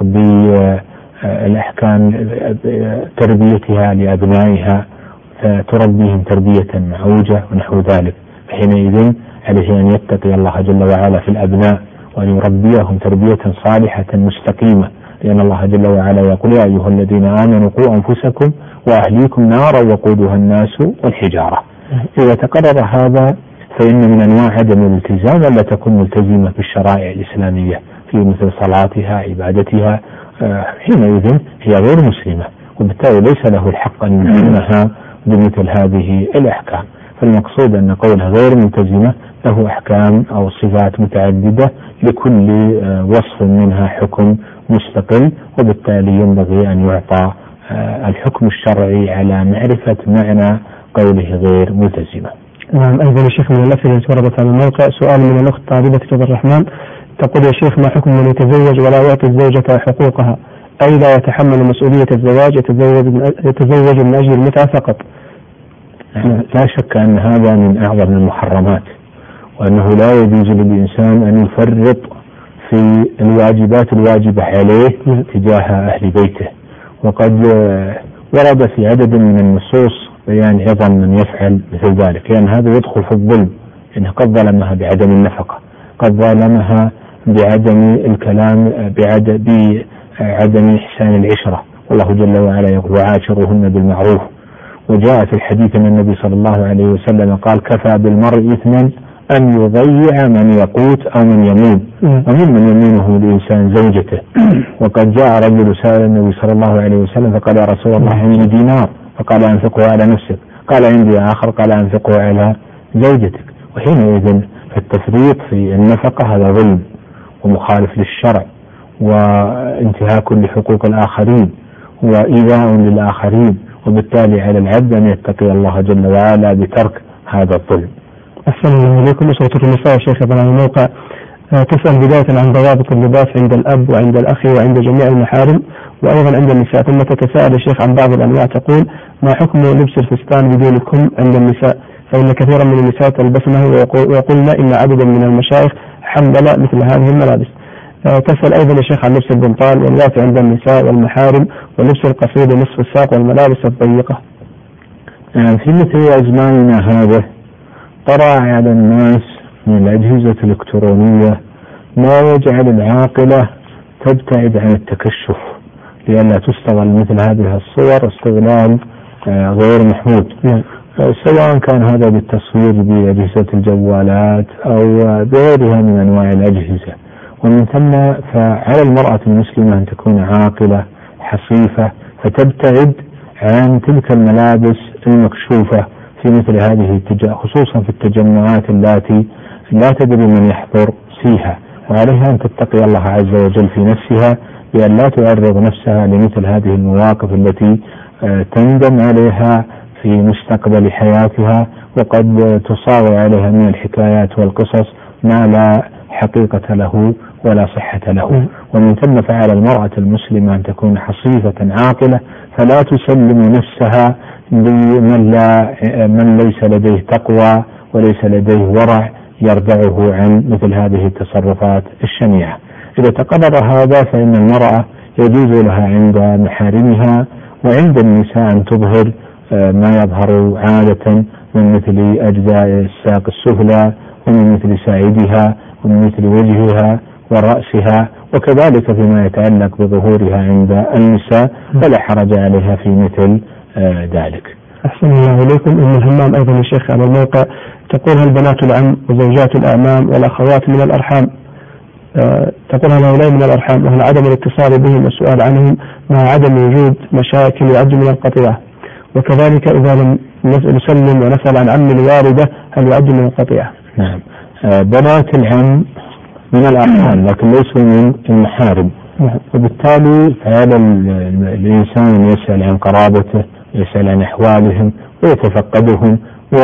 بالأحكام تربيتها لأبنائها، فتربيهم تربية معوجة ونحو ذلك، حينئذ عليه أن يتقي الله جل وعلا في الأبناء وأن يربيهم تربية صالحة مستقيمة، لأن الله جل وعلا يقول يا أيها الذين آمنوا قوا أنفسكم وأهليكم نارا وقودها الناس والحجارة. إذا تقرر هذا فإن من أنواع عدم الالتزام ألا تكون ملتزمة بالشرائع الإسلامية في مثل صلاتها عبادتها، حينئذ هي غير مسلمة، وبالتالي ليس له الحق أن يلزمها بمثل هذه الأحكام. فالمقصود أن قولها غير ملتزمة له أحكام أو صفات متعددة لكل وصف منها حكم مستقل، وبالتالي ينبغي أن يعطى الحكم الشرعي على معرفة معنى قوله غير ملتزمة. نعم. أيضا يا شيخ من الأسئلة التي وردت على الموقع سؤال من الأخت طالبة عبد الرحمن تقول يا شيخ ما حكم من يتزوج ولا يعطي الزوجة حقوقها، أي لا يتحمل مسؤولية الزواج، يتزوج من أجل المتعة فقط؟ لا شك أن هذا من أعظم المحرمات، وأنه لا يجوز للإنسان أن يفرط في الواجبات الواجبة عليه تجاه أهل بيته. وقد ورد في عدد من النصوص بيان عظم من يفعل مثل ذلك، لأن هذا يدخل في الظلم، إنه قد ظلمها بعدم النفقة، قد ظلمها بعدم الكلام، بعدم إحسان العشرة، والله جل وعلا يقول وعاشروهن بالمعروف. وجاء في الحديث أن النبي صلى الله عليه وسلم قال كفى بالمرء إثما أن يضيع من يقوت أو من يمين، وممن يمينه الإنسان زوجته. وقد جاء رجل سأل النبي صلى الله عليه وسلم فقال يا رسول الله عندي دينار، فقال أنفقه على نفسك، قال عندي آخر قال أنفقه على زوجتك. وحينئذ فالتفريط في النفقة هذا ظلم ومخالف للشرع وانتهاك لحقوق الآخرين وإيذاء للآخرين، وبالتالي على العبد أن يتقي الله جل وعلا بترك هذا الظلم. أحسن الله إليكم. أسرة النساء يا شيخ على الموقع تسأل بداية عن ضوابط اللباس عند الأب وعند الأخ وعند جميع المحارم وأيضا عند النساء، ثم تتساءل يا شيخ عن بعض الأنواع، تقول ما حكم لبس الفستان بدون كم عند النساء، فإن كثيرا من النساء تلبسنه ويقولن إن عددا من المشايخ حمل مثل هذه الملابس. تسأل أيضا يا شيخ عن لبس البنطال والواسع عند النساء والمحارم ولبس القصيد نصف الساق والملابس الضيقة. في مثل أزماننا هذا طرأ على الناس من الأجهزة الإلكترونية ما يجعل العاقلة تبتعد عن التكشف لئلا تستغل مثل هذه الصور استغلال غير محمود، سواء كان هذا بالتصوير بأجهزة الجوالات أو بغيرها من أنواع الأجهزة. ومن ثم فعلى المرأة المسلمة أن تكون عاقلة حصيفة فتبتعد عن تلك الملابس المكشوفة في مثل هذه خصوصا في التجمعات التي لا تدري من يحضر فيها، وعليها أن تتقي الله عز وجل في نفسها بأن لا تعرض نفسها لمثل هذه المواقف التي تندم عليها في مستقبل حياتها، وقد تصاغ عليها من الحكايات والقصص ما لا حقيقة له ولا صحة له. ومن ثم فعلى المرأة المسلمة أن تكون حصيفة عاقلة فلا تسلم نفسها من ليس لديه تقوى وليس لديه ورع يردعه عن مثل هذه التصرفات الشنيعة. إذا تقرر هذا فإن المرأة يجوز لها عند محارمها وعند النساء أن تظهر ما يظهر عادة من مثل أجزاء الساق السفلى ومن مثل ساعدها ومن مثل وجهها ورأسها، وكذلك فيما يتعلق بظهورها عند النساء فلا حرج عليها في مثل ذلك. أحسن الله إليكم. أم الهمام أيضا الشيخ على الموقع تقول هل بنات العم وزوجات الأعمام والأخوات من الأرحام تقول هؤلاء من الأرحام، وهل عدم الاتصال بهم والسؤال عنهم مع عدم وجود مشاكل يعد من القطيعة؟ وكذلك إذا لم نسلم ونسأل عن عم الوالدة هل يعد من القطيعة؟ نعم. بنات العم من الأرحام لكن ليسوا من المحارم، وبالتالي فعلى الإنسان يسأل عن قرابته، يسأل عن أحوالهم ويتفقدهم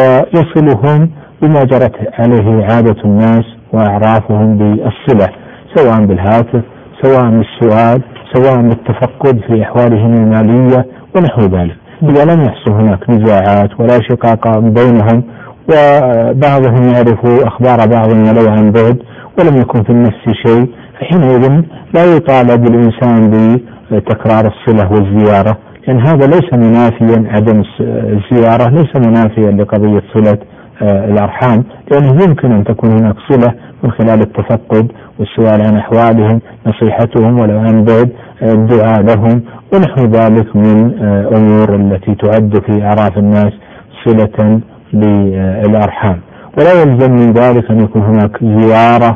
ويصلهم بما جرت عليه عادة الناس وأعرافهم بالصلة، سواء بالهاتف، سواء بالسؤال، سواء بالتفقد في أحوالهم المالية ونحو ذلك. إذا لم يحصل هناك نزاعات ولا شقاق بينهم وبعضهم يعرف أخبار بعض ولو عن بعد ولم يكن في النفس شيء، فحينئذ لا يطالب الإنسان بتكرار الصلة والزيارة، لأن هذا ليس منافيا، عدم الزيارة ليس منافيا لقضية صلة الأرحام، لأنه يمكن أن تكون هناك صلة من خلال التفقد والسؤال عن أحوالهم، نصيحتهم ولو عن بعد، الدعاء لهم ونحو ذلك من أمور التي تعد في أعراف الناس صلة للأرحام. ولا يلزم من ذلك أن يكون هناك زيارة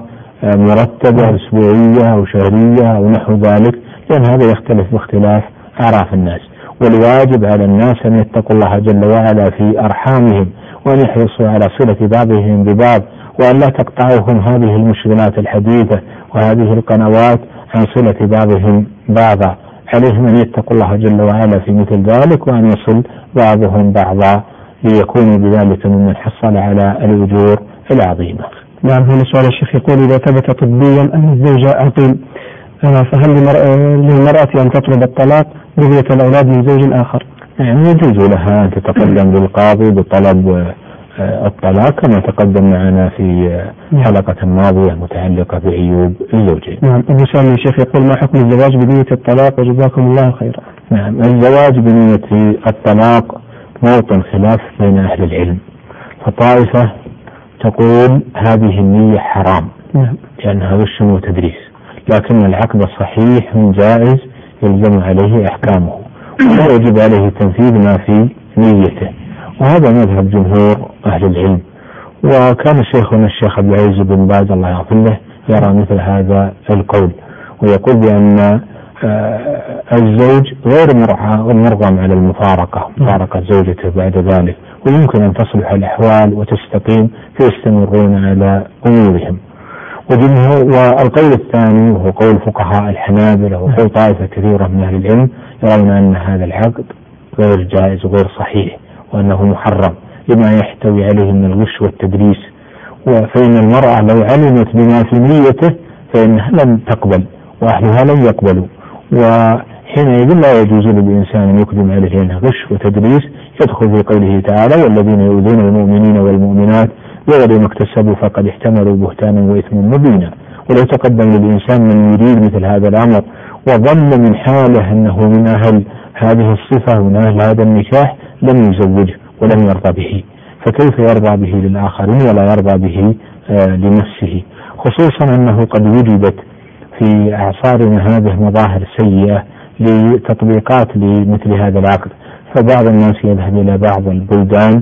مرتبة أسبوعية أو شهرية أو نحو ذلك، لأن هذا يختلف باختلاف أعراف الناس. والواجب على الناس أن يتقوا الله جل وعلا في أرحامهم، وأن يحرصوا على صلة بعضهم ببعض، وأن لا تقطعهم هذه المشغلات الحديثة وهذه القنوات عن صلة بعضهم بعضا. عليهم أن يتقوا الله جل وعلا في مثل ذلك، وأن يصل بعضهم بعضا ليكونوا بذلك ممن حصل على الأجور العظيمة. نعم. هنا سؤال الشيخ يقول إذا ثبت طبيا أن الزوج عقيم فهل للمرأة أن تطلب الطلاق رؤية الأولاد من زوج آخر؟ يعني يجوز لها أن تتقدم للقاضي بطلب الطلاق كما تقدم معنا في حلقة ماضية متعلقة بعيوب الزوجين. نعم. أبو سامي الشيخ يقول ما حكم الزواج بنية الطلاق وجزاكم الله خيرا؟ نعم. الزواج بنية الطلاق موطن خلاف بين أهل العلم، فطائفة تقول هذه النية حرام لأنها غش وتدريس، لكن العقد الصحيح من جائز يلزم عليه أحكامه ولا يجب عليه تنفيذ ما في نيته، وهذا مذهب جمهور أهل العلم. وكان شيخنا الشيخ عبد العزيز بن باز الله يغفر له يرى مثل هذا القول، ويقول بأن الزوج غير مرغم على مفارقة زوجته بعد ذلك، ويمكن أن تصلح الأحوال وتستقيم فيستمرون على أمورهم. والقول الثاني وهو قول فقهاء الحنابلة وقول طائفة كثيرة من أهل العلم يرون أن هذا العقد غير جائز وغير صحيح وأنه محرم لما يحتوي عليه من الغش والتدريس. فإن المرأة لو علمت بما في نيته فإنها لن تقبل وأهلها لن يقبلوا، وحينئذ لا يجوز للإنسان أن يقدم عليه لأنه غش وتدريس يدخل في قوله تعالى والذين يؤذون المؤمنين والمؤمنات بغير ما اكتسبوا فقد احتملوا بهتانا وإثما مبينا. ولو تقدم للإنسان من يريد مثل هذا الأمر وظن من حاله أنه من أهل هذه الصفة ومن أهل هذا النكاح لم يزوجه ولم يرضى به، فكيف يرضى به للآخرين ولا يرضى به لنفسه؟ خصوصا أنه قد وجدت في أعصارنا هذه مظاهر سيئة لتطبيقات لمثل هذا العقد، فبعض الناس يذهب إلى بعض البلدان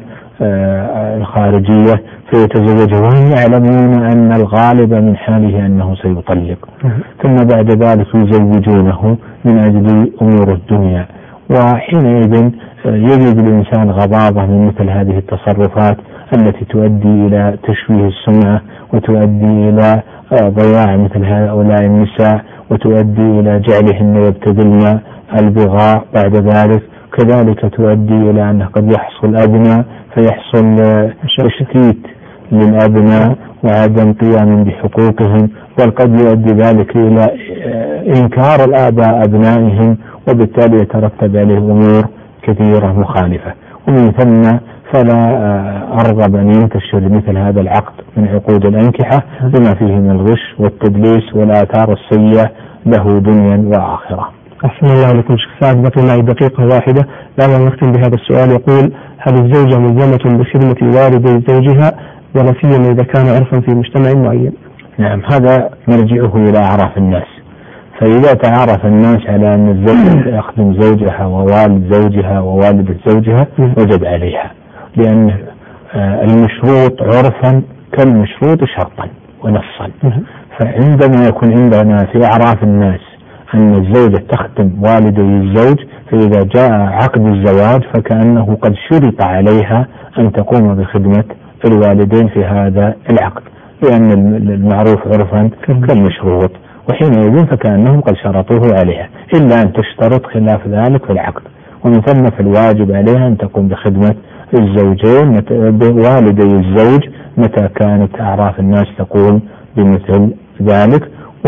الخارجية فيتزوج وهم يعلمون أن الغالب من حاله أنه سيطلق، ثم بعد ذلك يزوجونه من أجل أمور الدنيا. وحينئذ يجد الإنسان غضاضة من مثل هذه التصرفات التي تؤدي إلى تشويه السمعة وتؤدي إلى ضياع مثل هؤلاء النساء وتؤدي إلى جعلهن يبتذلن البغاء بعد ذلك. كذلك تؤدي إلى أنه قد يحصل أبناء فيحصل تشتيت للأبناء وعدم قيام بحقوقهم، وقد يؤدي ذلك إلى إنكار الآباء أبنائهم، وبالتالي يترتب عليه أمور كثيرة مخالفة. ومن ثم فلا أرغب أن ينتشر مثل هذا العقد من عقود الأنكحة بما فيه من الغش والتدليس والآثار السيئة له دنيا وآخرة. أحسن الله لكم شيخ سعد. بقي معي دقيقة واحدة لا نختم بهذا السؤال. يقول هل الزوجة ملزمة بخدمة والدي زوجها ولا سيما إذا كان عرفا في مجتمع معين؟ نعم، هذا مرجعه إلى أعراف الناس. فإذا تعارف الناس على أن الزوجة يخدم زوجها ووالد زوجها ووالدة زوجها وجب عليها، لأن المشروط عرفا كالمشروط شرطا ونصا، فعندما يكون عندنا في أعراف الناس أن الزوجة تخدم والدي الزوج، فإذا جاء عقد الزواج فكأنه قد شرط عليها أن تقوم بخدمة الوالدين في هذا العقد، لأن المعروف عرفا كالمشروط، وحينئذ فكأنهم قد شرطوه عليها، إلا أن تشترط خلاف ذلك في العقد. ومن ثم فالواجب عليها أن تقوم بخدمة الزوجين والدي الزوج متى كانت أعراف الناس تقوم بمثل ذلك.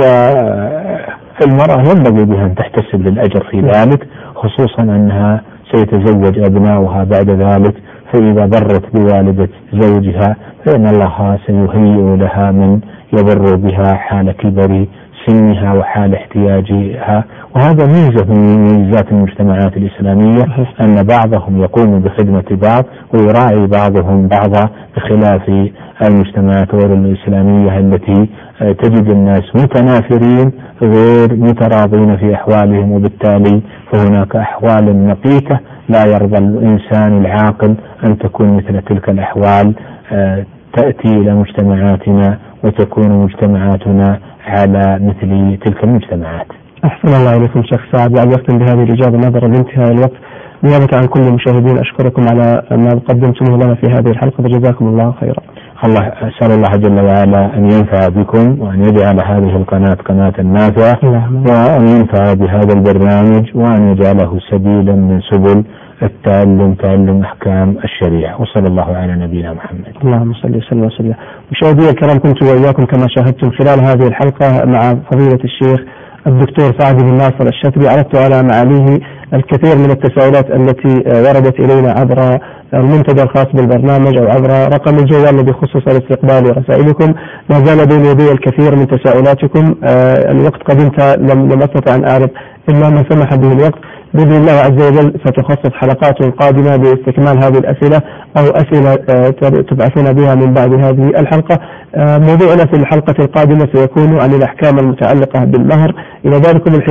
والمرأة ينبغي بها أن تحتسب للأجر في ذلك، خصوصا أنها سيتزوج أبناؤها بعد ذلك، فإذا برت بوالدة زوجها فإن الله سيهيئ لها من يبر بها حال كبر سنها وحال احتياجها. وهذا ميزة من ميزات المجتمعات الإسلامية، أن بعضهم يقوم بخدمة بعض ويراعي بعضهم بعضا، بخلاف المجتمعات غير الإسلامية التي تجد الناس متنافرين غير متراضين في أحوالهم، وبالتالي فهناك أحوال نقيكة لا يرضى الإنسان العاقل أن تكون مثل تلك الأحوال تأتي إلى مجتمعاتنا وتكون مجتمعاتنا على مثل تلك المجتمعات. أحسن الله إليكم شيخ سعد، بعد وقت بهذه الإجابة نظرا لانتهاء الوقت، نيابة عن كل المشاهدين أشكركم على ما قدمتموه لنا في هذه الحلقة، فجزاكم الله خيرا. الله أسأل الله جل وعلا أن ينفع بكم، وأن يجعل هذه القناة قناة نافعة، وأن ينفع بهذا البرنامج، وأن يجعله سبيلا من سبل تعلم أحكام الشريعة. وصلى الله على نبينا محمد. اللهم صل وسلم وسلم. مشاهدينا الكرام، كنت وإياكم كما شاهدتم خلال هذه الحلقة مع فضيلة الشيخ الدكتور سعد بن ناصر الشتبي. عرضت على معاليه الكثير من التساؤلات التي وردت إلينا عبر المنتدى الخاص بالبرنامج أو عبر رقم الجوال الذي خصص لاستقبال رسائلكم. ما زال بين يدي الكثير من تساؤلاتكم. الوقت قد انتهى، لم أستطع أن أعرض إلا ما سمح به الوقت. بإذن الله عز وجل ستخصص حلقات قادمة باستكمال هذه الأسئلة أو أسئلة تبعثون بها من بعد هذه الحلقة. موضوعنا في الحلقة القادمة سيكون عن الأحكام المتعلقة بالمهر. إلى ذلك